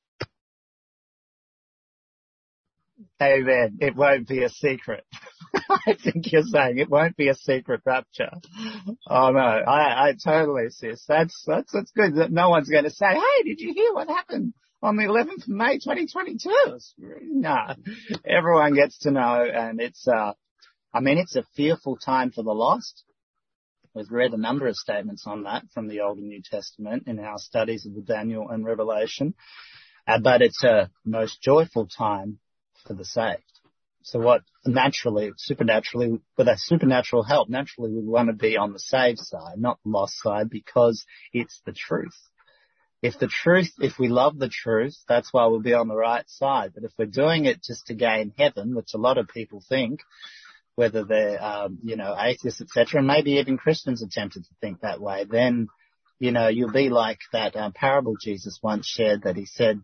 Amen. It won't be a secret. I think you're saying it won't be a secret rapture. Oh no, I totally, sis. That's good that no one's going to say, hey, did you hear what happened on the 11th of May, 2022? No, everyone gets to know, and it's a fearful time for the lost. We've read a number of statements on that from the Old and New Testament in our studies of the Daniel and Revelation. But it's a most joyful time for the saved. So what naturally, supernaturally, with a supernatural help, naturally we want to be on the saved side, not the lost side, because it's the truth. If we love the truth, that's why we'll be on the right side. But if we're doing it just to gain heaven, which a lot of people think, whether they're, atheists, etc., and maybe even Christians are tempted to think that way, then, you'll be like that parable Jesus once shared that he said,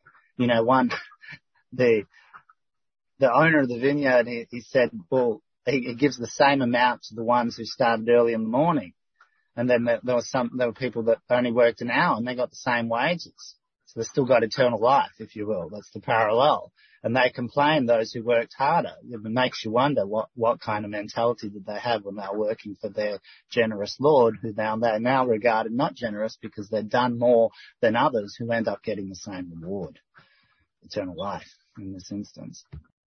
the owner of the vineyard, he said, well, he gives the same amount to the ones who started early in the morning. And then there were people that only worked an hour and they got the same wages. So they still got eternal life, if you will. That's the parallel. And they complained, those who worked harder. It makes you wonder what kind of mentality did they have when they were working for their generous Lord, who they're now regarded not generous because they've done more than others who end up getting the same reward, eternal life in this instance.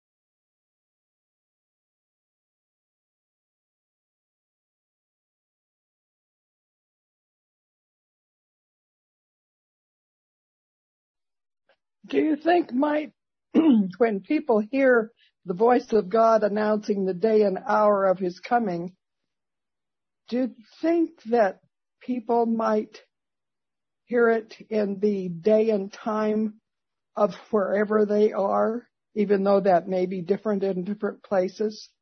Do you think, Mike, when people hear the voice of God announcing the day and hour of his coming, do you think that people might hear it in the day and time of wherever they are, even though that may be different in different places?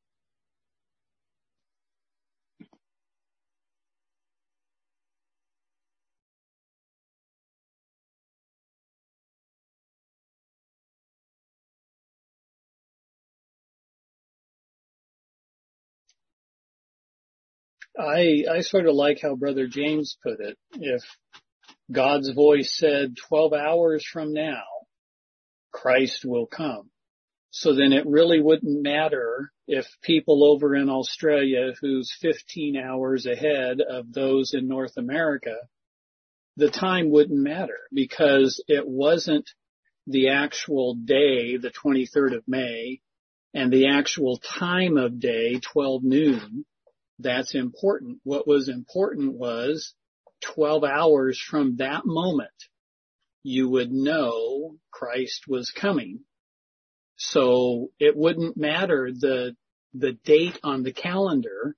I sort of like how Brother James put it. If God's voice said 12 hours from now, Christ will come. So then it really wouldn't matter if people over in Australia who's 15 hours ahead of those in North America, the time wouldn't matter because it wasn't the actual day, the 23rd of May, and the actual time of day, 12 noon. That's important. What was important was 12 hours from that moment, you would know Christ was coming. So it wouldn't matter the date on the calendar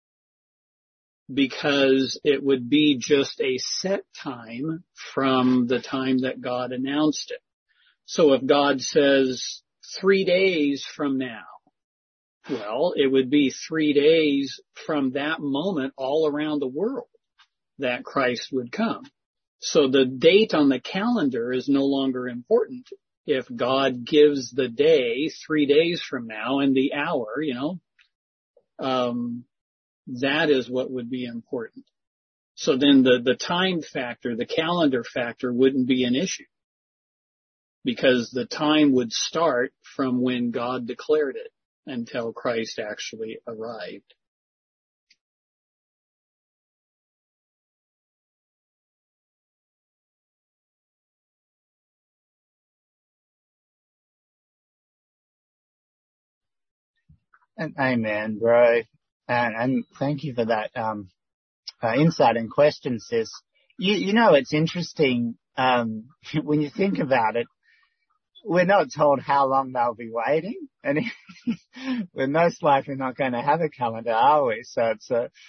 because it would be just a set time from the time that God announced it. So if God says 3 days from now, well, it would be 3 days from that moment all around the world that Christ would come. So the date on the calendar is no longer important. If God gives the day 3 days from now and the hour, that is what would be important. So then the time factor, the calendar factor wouldn't be an issue because the time would start from when God declared it until Christ actually arrived. And amen, bro. And thank you for that insight and question, sis. It's interesting when you think about it. We're not told how long they'll be waiting, and we're most likely not going to have a calendar, are we? So it's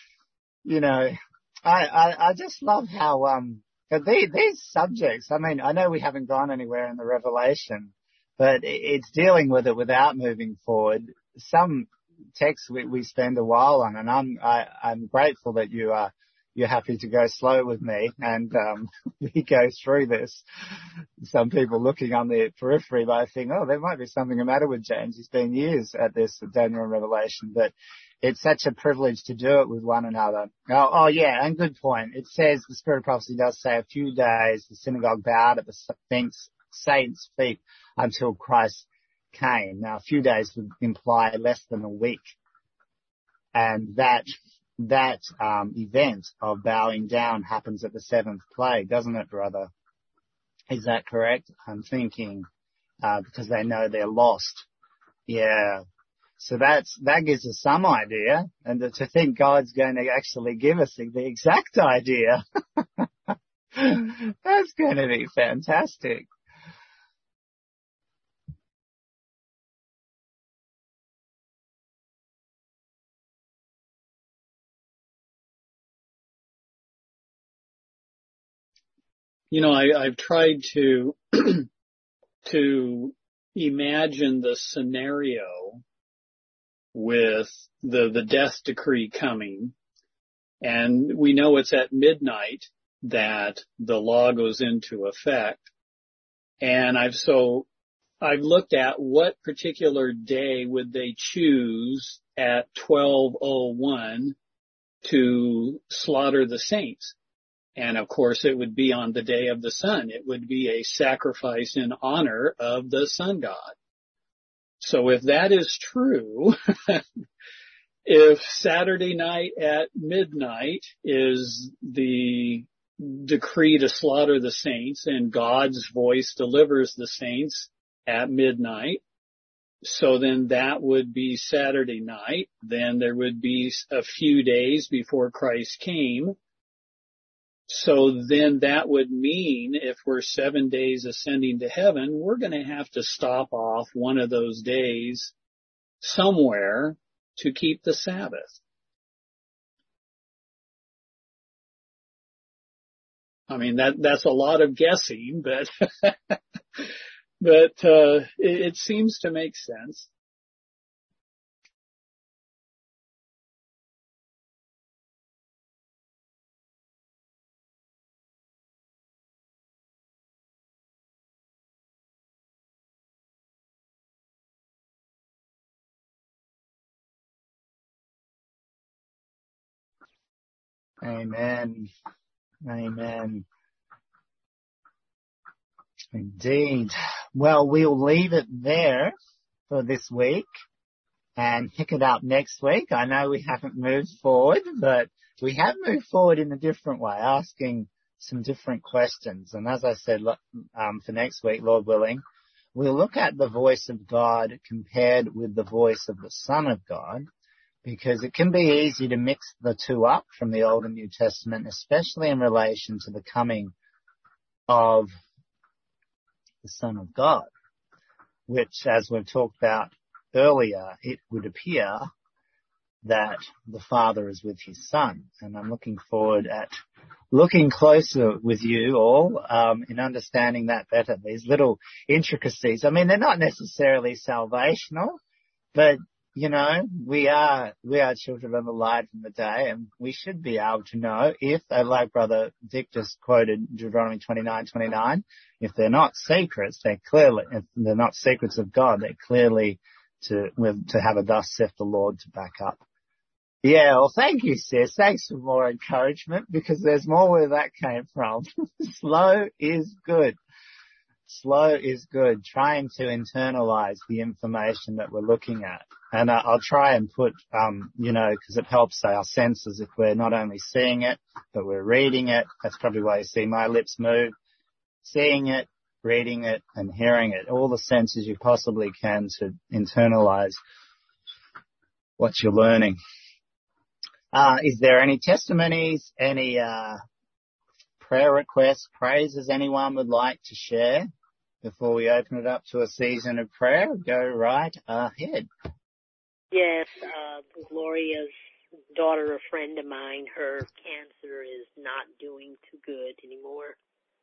I just love how these subjects. I mean, I know we haven't gone anywhere in the Revelation, but it's dealing with it without moving forward. Some texts we spend a while on, and I'm grateful that you're happy to go slow with me and we go through this. Some people looking on the periphery might think, oh, there might be something the matter with James. He's been years at this Daniel and Revelation, but it's such a privilege to do it with one another. Oh yeah, and good point. It says, the Spirit of Prophecy does say, a few days the synagogue bowed at the saints' feet until Christ came. Now, a few days would imply less than a week. And that event of bowing down happens at the seventh plague, doesn't it, brother? Is that correct? I'm thinking, because they know they're lost. Yeah. So that gives us some idea, and to think God's going to actually give us the exact idea. That's going to be fantastic. I've tried to to imagine the scenario with the death decree coming, and we know it's at midnight that the law goes into effect. And I've looked at what particular day would they choose at 12:01 to slaughter the saints. And of course it would be on the day of the sun. It would be a sacrifice in honor of the sun god. So if that is true, if Saturday night at midnight is the decree to slaughter the saints and God's voice delivers the saints at midnight, so then that would be Saturday night. Then there would be a few days before Christ came. So then that would mean if we're 7 days ascending to heaven, we're going to have to stop off one of those days somewhere to keep the Sabbath. I mean, that's a lot of guessing, but it seems to make sense. Amen. Amen. Indeed. Well, we'll leave it there for this week and pick it up next week. I know we haven't moved forward, but we have moved forward in a different way, asking some different questions. And as I said, for next week, Lord willing, we'll look at the voice of God compared with the voice of the Son of God, because it can be easy to mix the two up from the Old and New Testament, especially in relation to the coming of the Son of God, which, as we've talked about earlier, it would appear that the Father is with his Son. And I'm looking forward at looking closer with you all in understanding that better, these little intricacies. I mean, they're not necessarily salvational, but you know, we are children of the light in the day, and we should be able to know if, like Brother Dick just quoted Deuteronomy 29:29, if they're not secrets, if they're not secrets of God, they're clearly to have a thus saith the Lord to back up. Yeah, well, thank you, sis. Thanks for more encouragement, because there's more where that came from. Slow is good. Slow is good. Trying to internalize the information that we're looking at. And I'll try and put, because it helps our senses if we're not only seeing it, but we're reading it. That's probably why you see my lips move. Seeing it, reading it, and hearing it. All the senses you possibly can to internalize what you're learning. Is there any testimonies, any prayer requests, praises anyone would like to share before we open it up to a season of prayer? Go right ahead. Yes, Gloria's daughter, a friend of mine, her cancer is not doing too good anymore.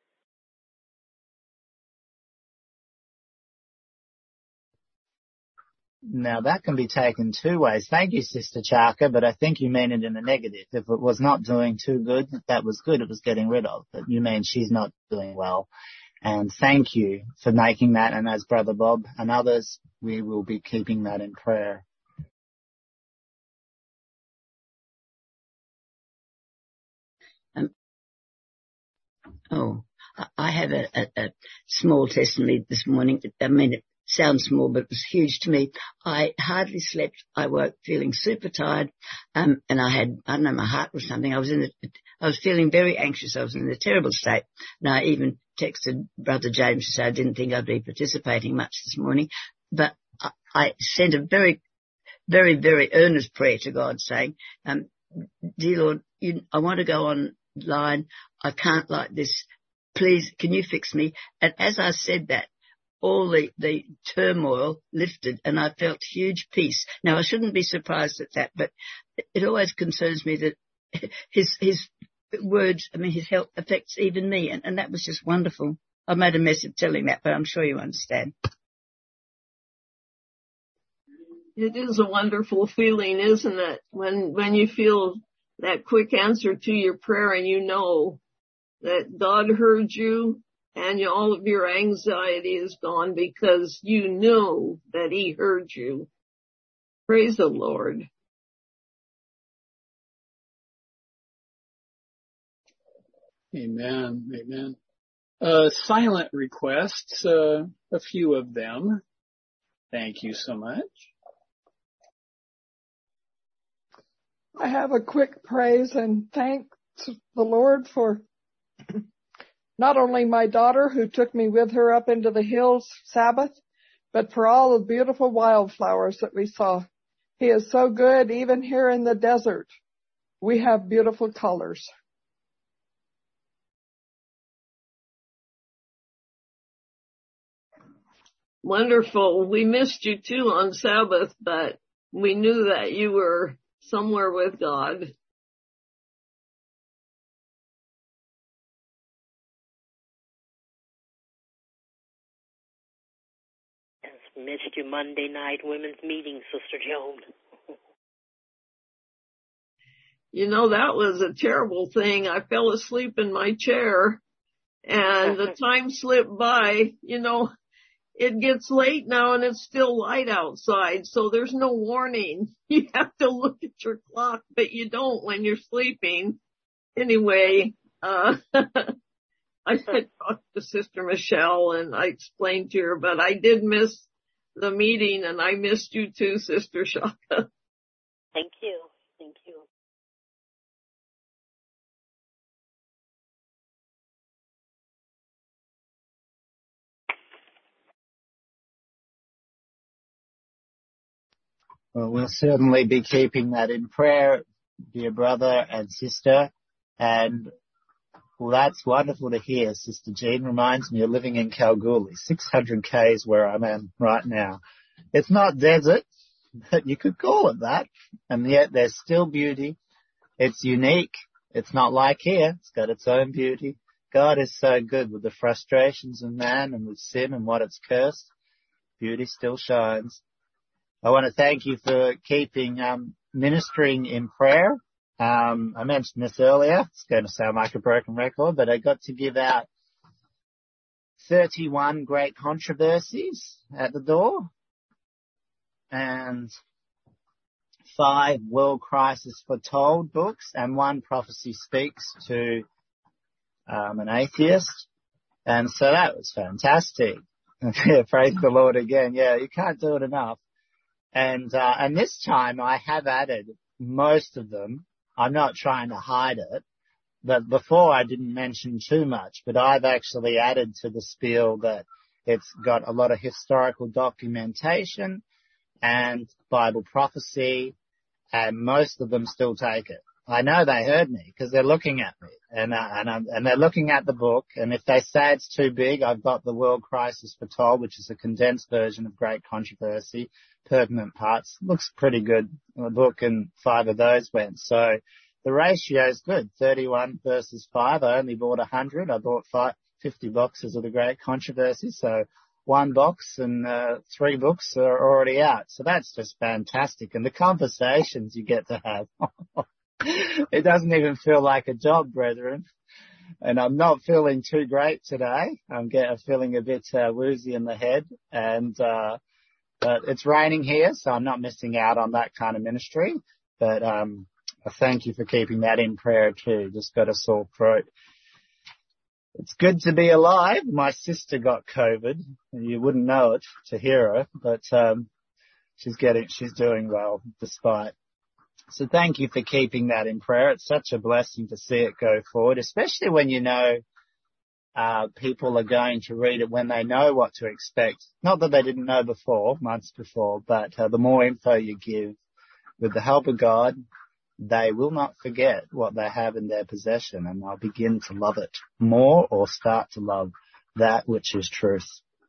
Now, that can be taken two ways. Thank you, Sister Chaka, but I think you mean it in a negative. If it was not doing too good, that was good. It was getting rid of. But you mean she's not doing well. And thank you for making that. And as Brother Bob and others, we will be keeping that in prayer. I have a small testimony this morning. I mean, it sounds small, but it was huge to me. I hardly slept. I woke feeling super tired, and I don't know, my heart was something. I was feeling very anxious. I was in a terrible state. And I even texted Brother James to say I didn't think I'd be participating much this morning, but I sent a very very, very earnest prayer to God saying, dear Lord, I want to go online. I can't like this. Please, can you fix me? And as I said that, all the turmoil lifted and I felt huge peace. Now, I shouldn't be surprised at that, but it always concerns me that his words, his help affects even me. And that was just wonderful. I made a mess of telling that, but I'm sure you understand. It is a wonderful feeling, isn't it? When you feel that quick answer to your prayer and you know that God heard you and all of your anxiety is gone because you knew that He heard you. Praise the Lord. Amen. Amen. Silent requests, a few of them. Thank you so much. I have a quick praise and thanks the Lord for not only my daughter who took me with her up into the hills Sabbath, but for all the beautiful wildflowers that we saw. He is so good. Even here in the desert, we have beautiful colors. Wonderful. We missed you too on Sabbath, but we knew that you were somewhere with God. Yes, missed your Monday night women's meeting, Sister Joan. You know, that was a terrible thing. I fell asleep in my chair and the time slipped by. You know, it gets late now and it's still light outside, so there's no warning. You have to look at your clock, but you don't when you're sleeping. Anyway, I had talked to Sister Michelle and I explained to her, but I did miss the meeting and I missed you too, Sister Shaka. Thank you. Thank you. Well, we'll certainly be keeping that in prayer, dear brother and sister. And well, that's wonderful to hear. Sister Jean reminds me of living in Kalgoorlie, 600 k's where I am right now. It's not desert, but you could call it that. And yet there's still beauty. It's unique. It's not like here. It's got its own beauty. God is so good with the frustrations of man and with sin and what it's cursed. Beauty still shines. I want to thank you for keeping ministering in prayer. I mentioned this earlier. It's going to sound like a broken record, but I got to give out 31 great controversies at the door and 5 World Crisis Foretold books and 1 Prophecy Speaks to an atheist. And so that was fantastic. Praise the Lord again. Yeah, you can't do it enough. And this time I have added most of them. I'm not trying to hide it, but before I didn't mention too much, but I've actually added to the spiel that it's got a lot of historical documentation and Bible prophecy, and most of them still take it. I know they heard me because they're looking at me and they're looking at the book. And if they say it's too big, I've got the World Crisis Foretold, which is a condensed version of Great Controversy, pertinent parts. Looks pretty good. The book and 5 of those went. So the ratio is good. 31 versus 5. I only bought 100. I bought 50 boxes of the Great Controversy. So 1 box and 3 books are already out. So that's just fantastic. And the conversations you get to have. It doesn't even feel like a job, brethren. And I'm not feeling too great today. I'm feeling a bit woozy in the head. And but it's raining here, so I'm not missing out on that kind of ministry. But I thank you for keeping that in prayer too. Just got a sore throat. It's good to be alive. My sister got COVID. You wouldn't know it to hear her, but she's doing well despite. So thank you for keeping that in prayer. It's such a blessing to see it go forward, especially when you know people are going to read it when they know what to expect. Not that they didn't know before, months before, but the more info you give, with the help of God, they will not forget what they have in their possession, and they'll begin to love it more, or start to love that which is truth.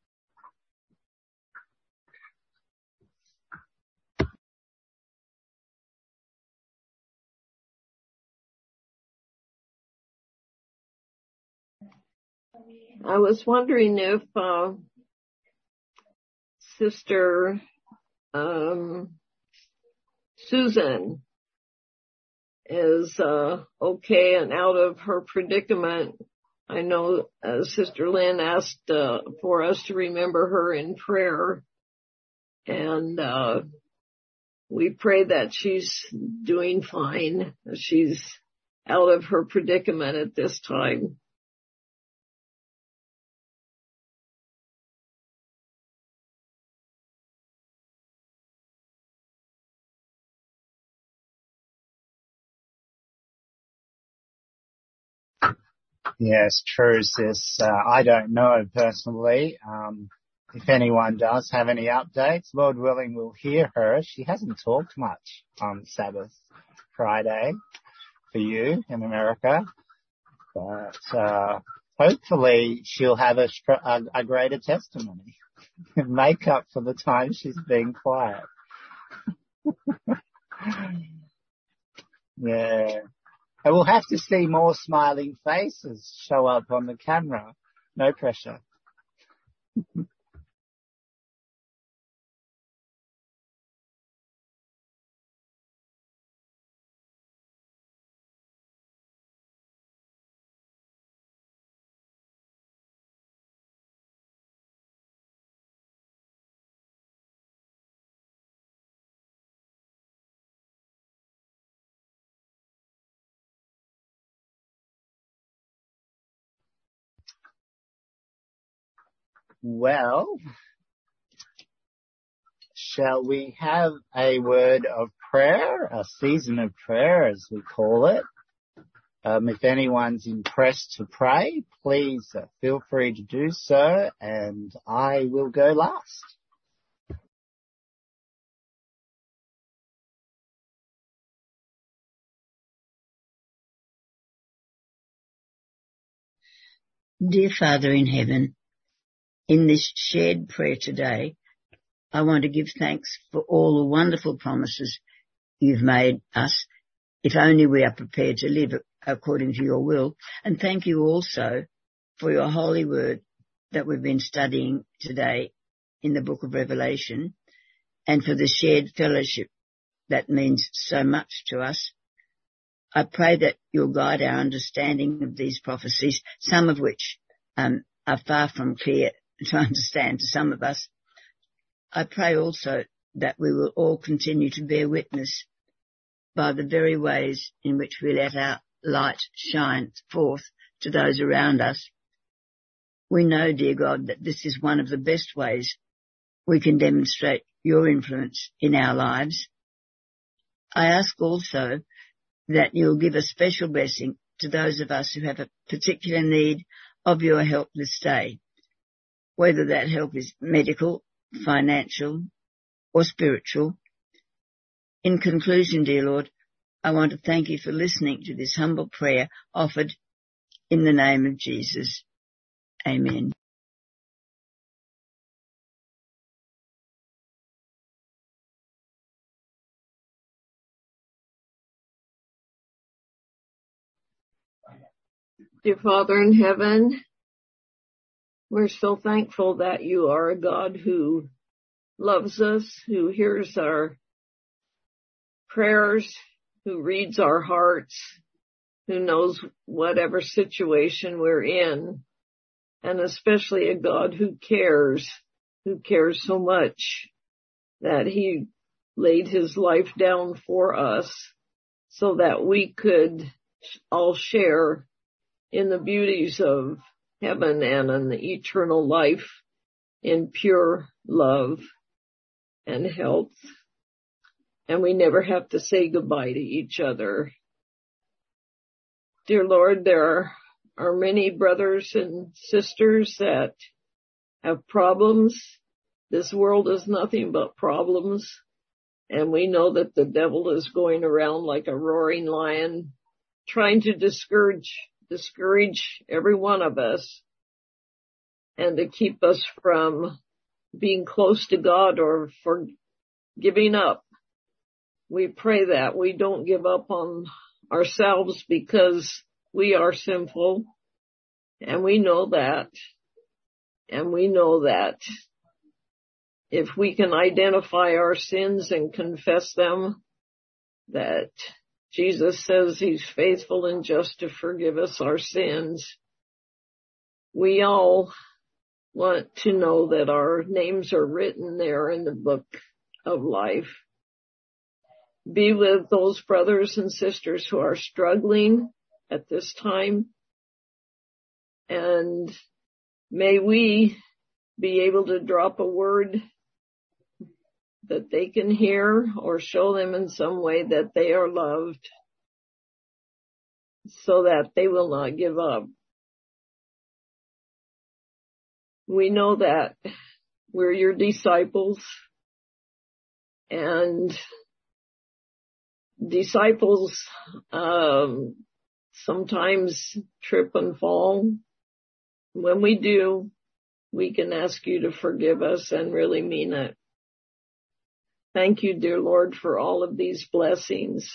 I was wondering if Sister Susan is okay and out of her predicament. I know Sister Lynn asked for us to remember her in prayer, and we pray that she's doing fine. She's out of her predicament at this time. Yes, true, sis. I don't know personally. If anyone does have any updates, Lord willing, we'll hear her. She hasn't talked much on Sabbath Friday for you in America, but hopefully she'll have a greater testimony and make up for the time she's been quiet. Yeah. I will have to see more smiling faces show up on the camera. No pressure. Well, shall we have a word of prayer, a season of prayer as we call it? If anyone's impressed to pray, please feel free to do so, and I will go last. Dear Father in heaven, in this shared prayer today, I want to give thanks for all the wonderful promises you've made us, if only we are prepared to live according to your will. And thank you also for your holy word that we've been studying today in the book of Revelation, and for the shared fellowship that means so much to us. I pray that you'll guide our understanding of these prophecies, some of which are far from clear to understand to some of us. I pray also that we will all continue to bear witness by the very ways in which we let our light shine forth to those around us. We know, dear God, that this is one of the best ways we can demonstrate your influence in our lives. I ask also that you'll give a special blessing to those of us who have a particular need of your help this day, whether that help is medical, financial, or spiritual. In conclusion, dear Lord, I want to thank you for listening to this humble prayer offered in the name of Jesus. Amen. Dear Father in heaven, we're so thankful that you are a God who loves us, who hears our prayers, who reads our hearts, who knows whatever situation we're in, and especially a God who cares so much that he laid his life down for us so that we could all share in the beauties of heaven and in the eternal life in pure love and health. And we never have to say goodbye to each other. Dear Lord, there are our many brothers and sisters that have problems. This world is nothing but problems. And we know that the devil is going around like a roaring lion, trying to discourage every one of us and to keep us from being close to God or for giving up. We pray that we don't give up on ourselves because we are sinful, and we know that. And we know that if we can identify our sins and confess them, that Jesus says he's faithful and just to forgive us our sins. We all want to know that our names are written there in the book of life. Be with those brothers and sisters who are struggling at this time. And may we be able to drop a word that they can hear or show them in some way that they are loved so that they will not give up. We know that we're your disciples, and disciples sometimes trip and fall. When we do, we can ask you to forgive us and really mean it. Thank you, dear Lord, for all of these blessings.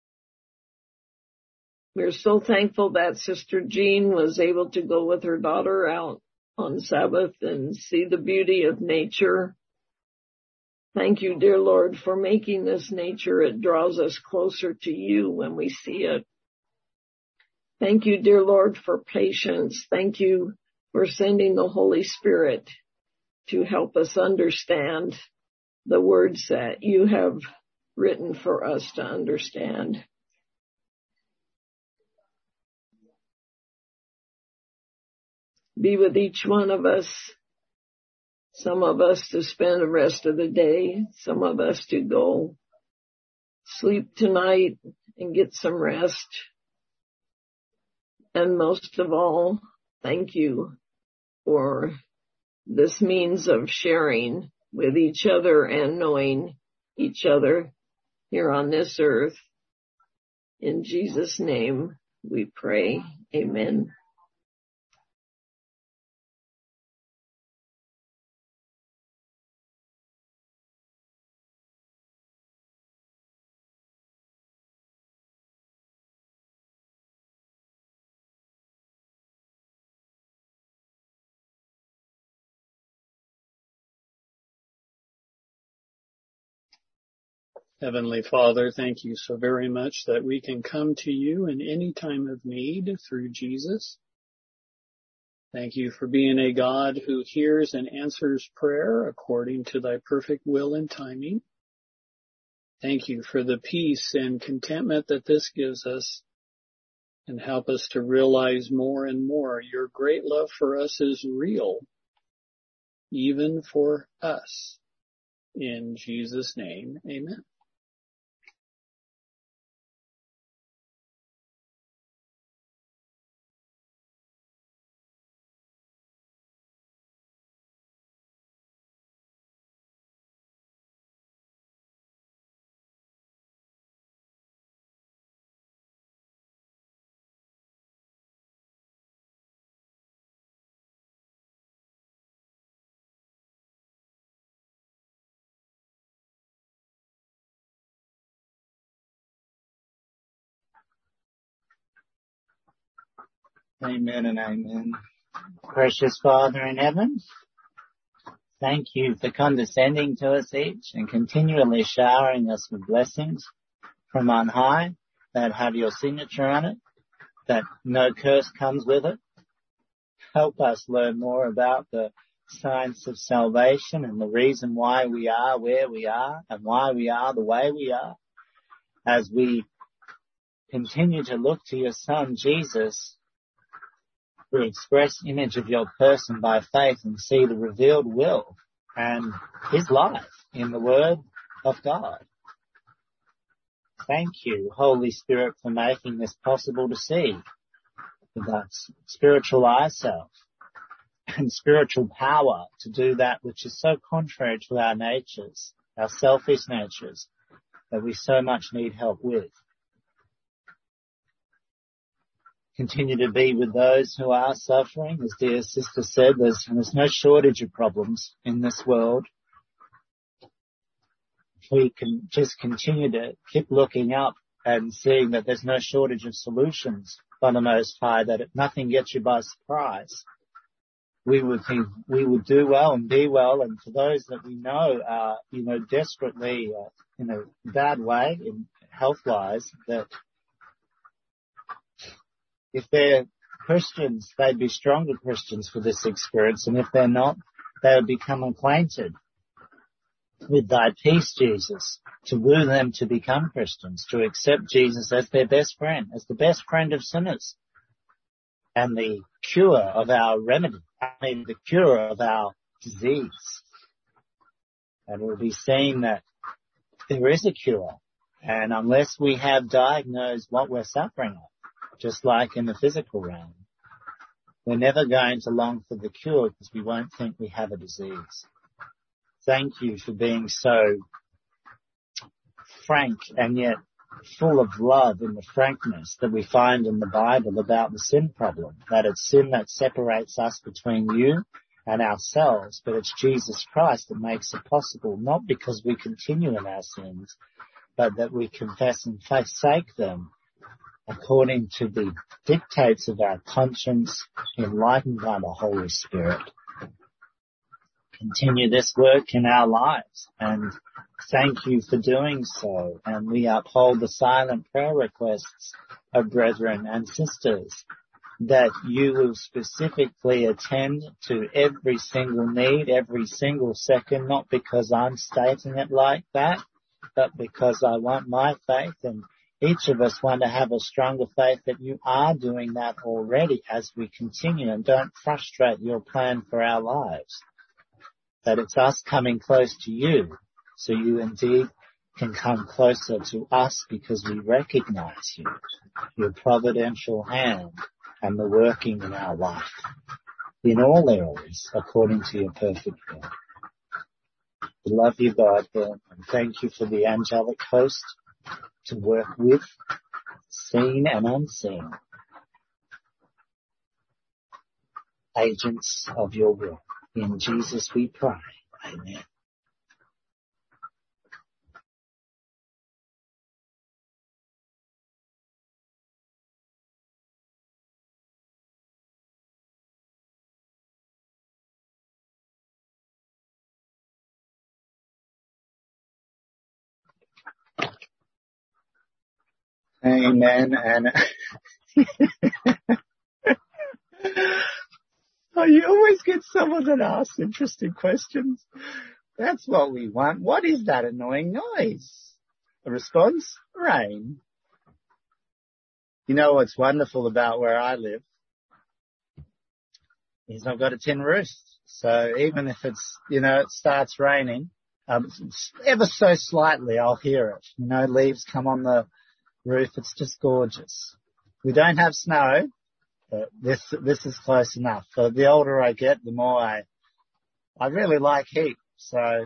We're so thankful that Sister Jean was able to go with her daughter out on Sabbath and see the beauty of nature. Thank you, dear Lord, for making this nature. It draws us closer to you when we see it. Thank you, dear Lord, for patience. Thank you for sending the Holy Spirit to help us understand the words that you have written for us to understand. Be with each one of us. Some of us to spend the rest of the day. Some of us to go sleep tonight and get some rest. And most of all, thank you for this means of sharing with each other and knowing each other here on this earth. In Jesus' name we pray. Amen. Heavenly Father, thank you so very much that we can come to you in any time of need through Jesus. Thank you for being a God who hears and answers prayer according to thy perfect will and timing. Thank you for the peace and contentment that this gives us, and help us to realize more and more your great love for us is real, even for us. In Jesus' name, amen. Amen and amen. Precious Father in heaven, thank you for condescending to us each and continually showering us with blessings from on high that have your signature on it, that no curse comes with it. Help us learn more about the science of salvation and the reason why we are where we are and why we are the way we are, as we continue to look to your Son, Jesus, the express image of your person by faith, and see the revealed will and his life in the Word of God. Thank you, Holy Spirit, for making this possible to see. with our spiritual eye self and spiritual power to do that which is so contrary to our natures, our selfish natures, that we so much need help with. Continue to be with those who are suffering. As dear sister said, there's no shortage of problems in this world. If we can just continue to keep looking up and seeing that there's no shortage of solutions by the Most High, that nothing gets you by surprise, we would do well and be well. And for those that we know are, desperately in a bad way, in health-wise, that if they're Christians, they'd be stronger Christians for this experience. And if they're not, they would become acquainted with thy peace, Jesus, to woo them to become Christians, to accept Jesus as their best friend, as the best friend of sinners, and the cure of our remedy, the cure of our disease. And we'll be seeing that there is a cure. And unless we have diagnosed what we're suffering of, just like in the physical realm, we're never going to long for the cure because we won't think we have a disease. Thank you for being so frank and yet full of love in the frankness that we find in the Bible about the sin problem, that it's sin that separates us between you and ourselves, but it's Jesus Christ that makes it possible, not because we continue in our sins, but that we confess and forsake them according to the dictates of our conscience, enlightened by the Holy Spirit. Continue this work in our lives, and thank you for doing so. And we uphold the silent prayer requests of brethren and sisters, that you will specifically attend to every single need, every single second, not because I'm stating it like that, but because I want my faith, and each of us want to have a stronger faith that you are doing that already as we continue, and don't frustrate your plan for our lives. That it's us coming close to you, so you indeed can come closer to us because we recognize you, your providential hand, and the working in our life, in all areas, according to your perfect will. We love you, God, and thank you for the angelic host to work with, seen and unseen, agents of your will. In Jesus we pray. Amen. Amen. And oh, you always get someone that asks interesting questions. That's what we want. What is that annoying noise? A response? Rain. You know what's wonderful about where I live is I've got a tin roof. So even if it's, it starts raining, ever so slightly, I'll hear it. Leaves come on the roof. It's just gorgeous. We don't have snow, but this is close enough. So the older I get, the more I really like heat. So,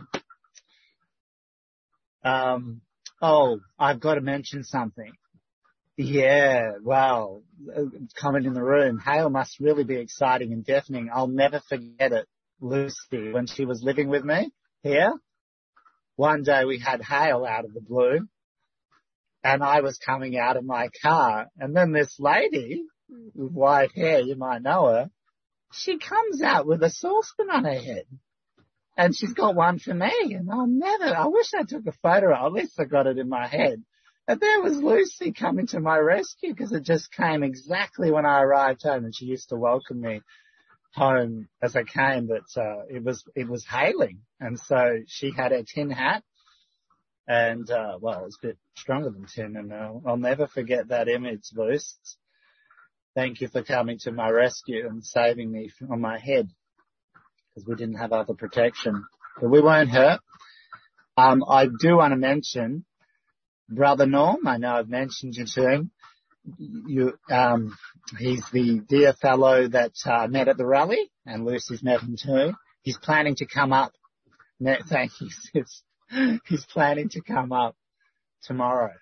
I've got to mention something. Yeah, wow. Comment in the room. Hail must really be exciting and deafening. I'll never forget it. Lucy, when she was living with me here, one day we had hail out of the blue, and I was coming out of my car, and then this lady with white hair, you might know her, she comes out with a saucepan on her head. And she's got one for me, and I wish I took a photo, at least I got it in my head. And there was Lucy coming to my rescue, because it just came exactly when I arrived home, and she used to welcome me home as I came, but it was hailing. And so she had a tin hat, and it was a bit stronger than tin, and I'll never forget that image, Luce. Thank you for coming to my rescue and saving me on my head, because we didn't have other protection. But we won't hurt. I do want to mention Brother Norm. I know I've mentioned you to him. he's the dear fellow that I met at the rally, and Lucy's met him too. He's planning to come up. Thank you, sis. He's planning to come up tomorrow,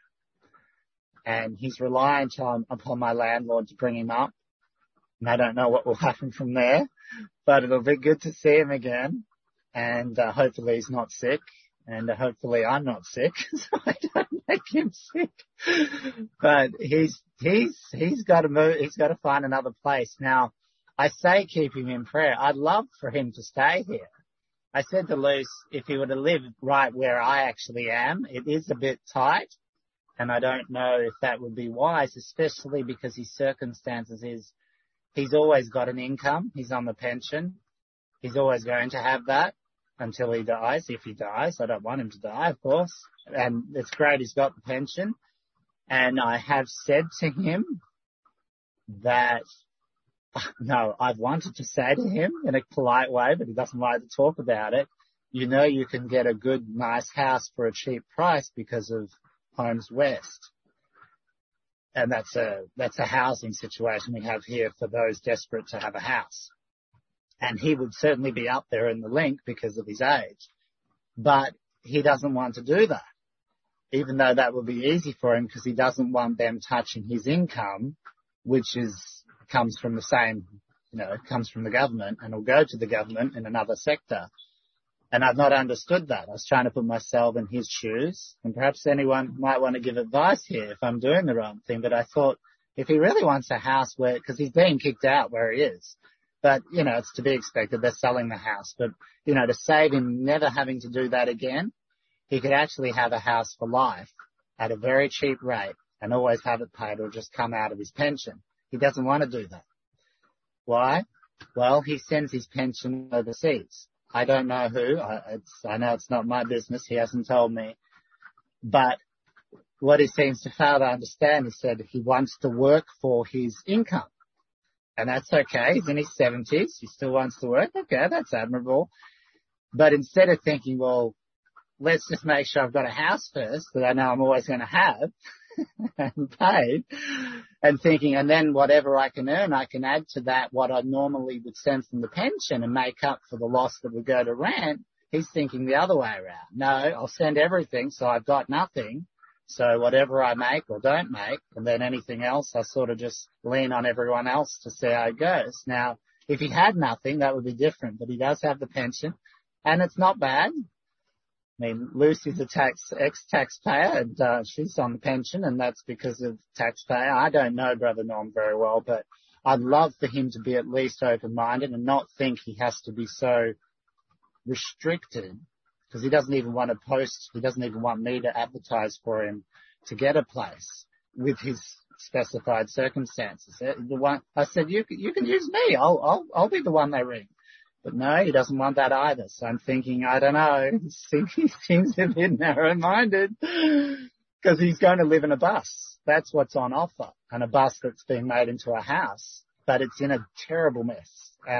and he's reliant upon my landlord to bring him up. And I don't know what will happen from there, but it'll be good to see him again. And hopefully he's not sick, and hopefully I'm not sick, so I don't make him sick. But he's got to move. He's got to find another place. Now, I say keep him in prayer. I'd love for him to stay here. I said to Luce, if he were to live right where I actually am, it is a bit tight, and I don't know if that would be wise, especially because his circumstances is he's always got an income. He's on the pension. He's always going to have that until he dies. If he dies, I don't want him to die, of course. And it's great he's got the pension. And I have said to him that, no, I've wanted to say to him in a polite way, but he doesn't like to talk about it. You know, you can get a good, nice house for a cheap price because of Homes West. And that's a housing situation we have here for those desperate to have a house. And he would certainly be up there in the link because of his age. But he doesn't want to do that, even though that would be easy for him because he doesn't want them touching his income, which comes from the same, comes from the government and will go to the government in another sector. And I've not understood that. I was trying to put myself in his shoes, and perhaps anyone might want to give advice here if I'm doing the wrong thing. But I thought if he really wants a house because he's being kicked out where he is, but, it's to be expected. They're selling the house. But, to save him never having to do that again, he could actually have a house for life at a very cheap rate and always have it paid or just come out of his pension. He doesn't want to do that. Why? Well, he sends his pension overseas. I don't know who. I know it's not my business. He hasn't told me. But what he seems to fail to understand is that he wants to work for his income. And that's okay. He's in his 70s. He still wants to work. Okay, that's admirable. But instead of thinking, well, let's just make sure I've got a house first that I know I'm always going to have and paid, and thinking, and then whatever I can earn, I can add to that what I normally would send from the pension and make up for the loss that would go to rent. He's thinking the other way around. No, I'll send everything, so I've got nothing. So whatever I make or don't make, and then anything else, I sort of just lean on everyone else to see how it goes. Now, if he had nothing, that would be different, but he does have the pension, and it's not bad. I mean, Lucy's a ex-taxpayer, and she's on the pension, and that's because of taxpayer. I don't know Brother Norm very well, but I'd love for him to be at least open-minded and not think he has to be so restricted, because he doesn't even want to post, he doesn't even want me to advertise for him to get a place with his specified circumstances. The one I said, you can use me. I'll be the one they ring. But no, he doesn't want that either. So I'm thinking, I don't know. He seems a bit narrow-minded because he's going to live in a bus. That's what's on offer, and a bus that's been made into a house, but it's in a terrible mess.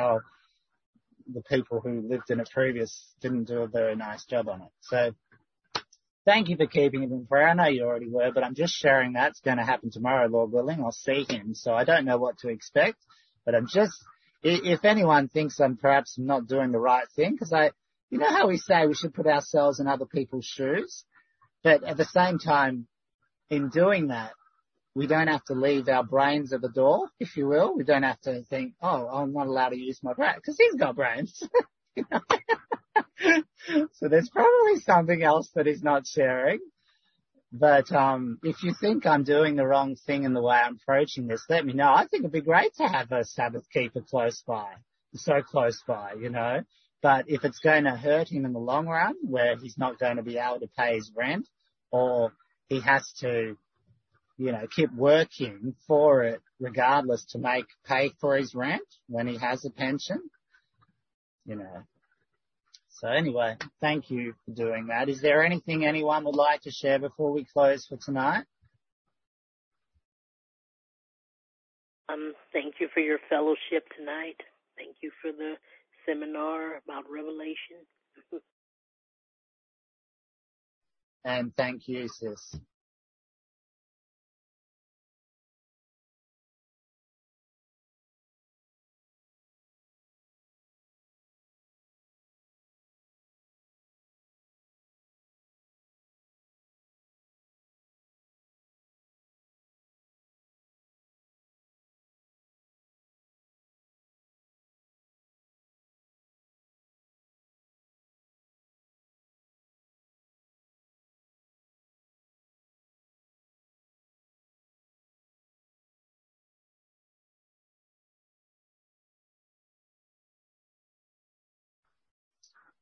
The people who lived in it previous didn't do a very nice job on it. So thank you for keeping him in prayer. I know you already were, but I'm just sharing that. It's going to happen tomorrow, Lord willing. I'll see him. So I don't know what to expect, but if anyone thinks I'm perhaps not doing the right thing, because you know how we say we should put ourselves in other people's shoes, but at the same time, in doing that, we don't have to leave our brains at the door, if you will. We don't have to think, oh, I'm not allowed to use my brain, because he's got brains. So there's probably something else that he's not sharing. But if you think I'm doing the wrong thing in the way I'm approaching this, let me know. I think it'd be great to have a Sabbath keeper close by, so close by, But if it's going to hurt him in the long run, where he's not going to be able to pay his rent, or he has to, keep working for it regardless to pay for his rent when he has a pension, So anyway, thank you for doing that. Is there anything anyone would like to share before we close for tonight? Thank you for your fellowship tonight. Thank you for the seminar about Revelation. And thank you, sis.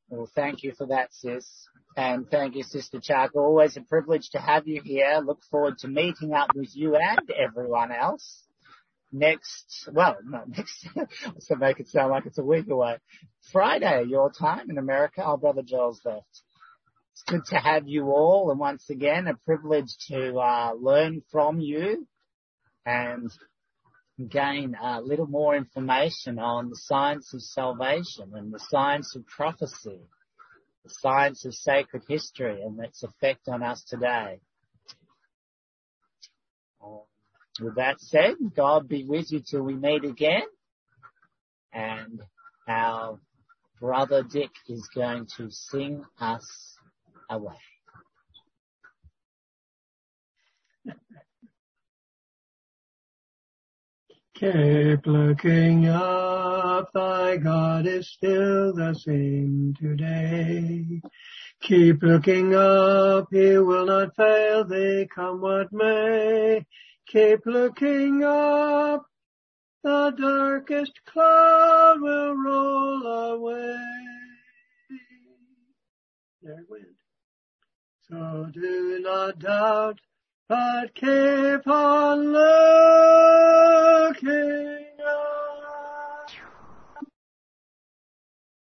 Well, thank you for that, sis. And thank you, Sister Chuck. Always a privilege to have you here. Look forward to meeting up with you and everyone else not next, so make it sound like it's a week away. Friday, your time in America. Oh, Brother Joel's left. It's good to have you all, and once again, a privilege to learn from you and gain a little more information on the science of salvation and the science of prophecy, the science of sacred history and its effect on us today. With that said, God be with you till we meet again. And our brother Dick is going to sing us away. Keep looking up, thy God is still the same today. Keep looking up, he will not fail thee, come what may. Keep looking up, the darkest cloud will roll away. There it went. So do not doubt, but keep on looking.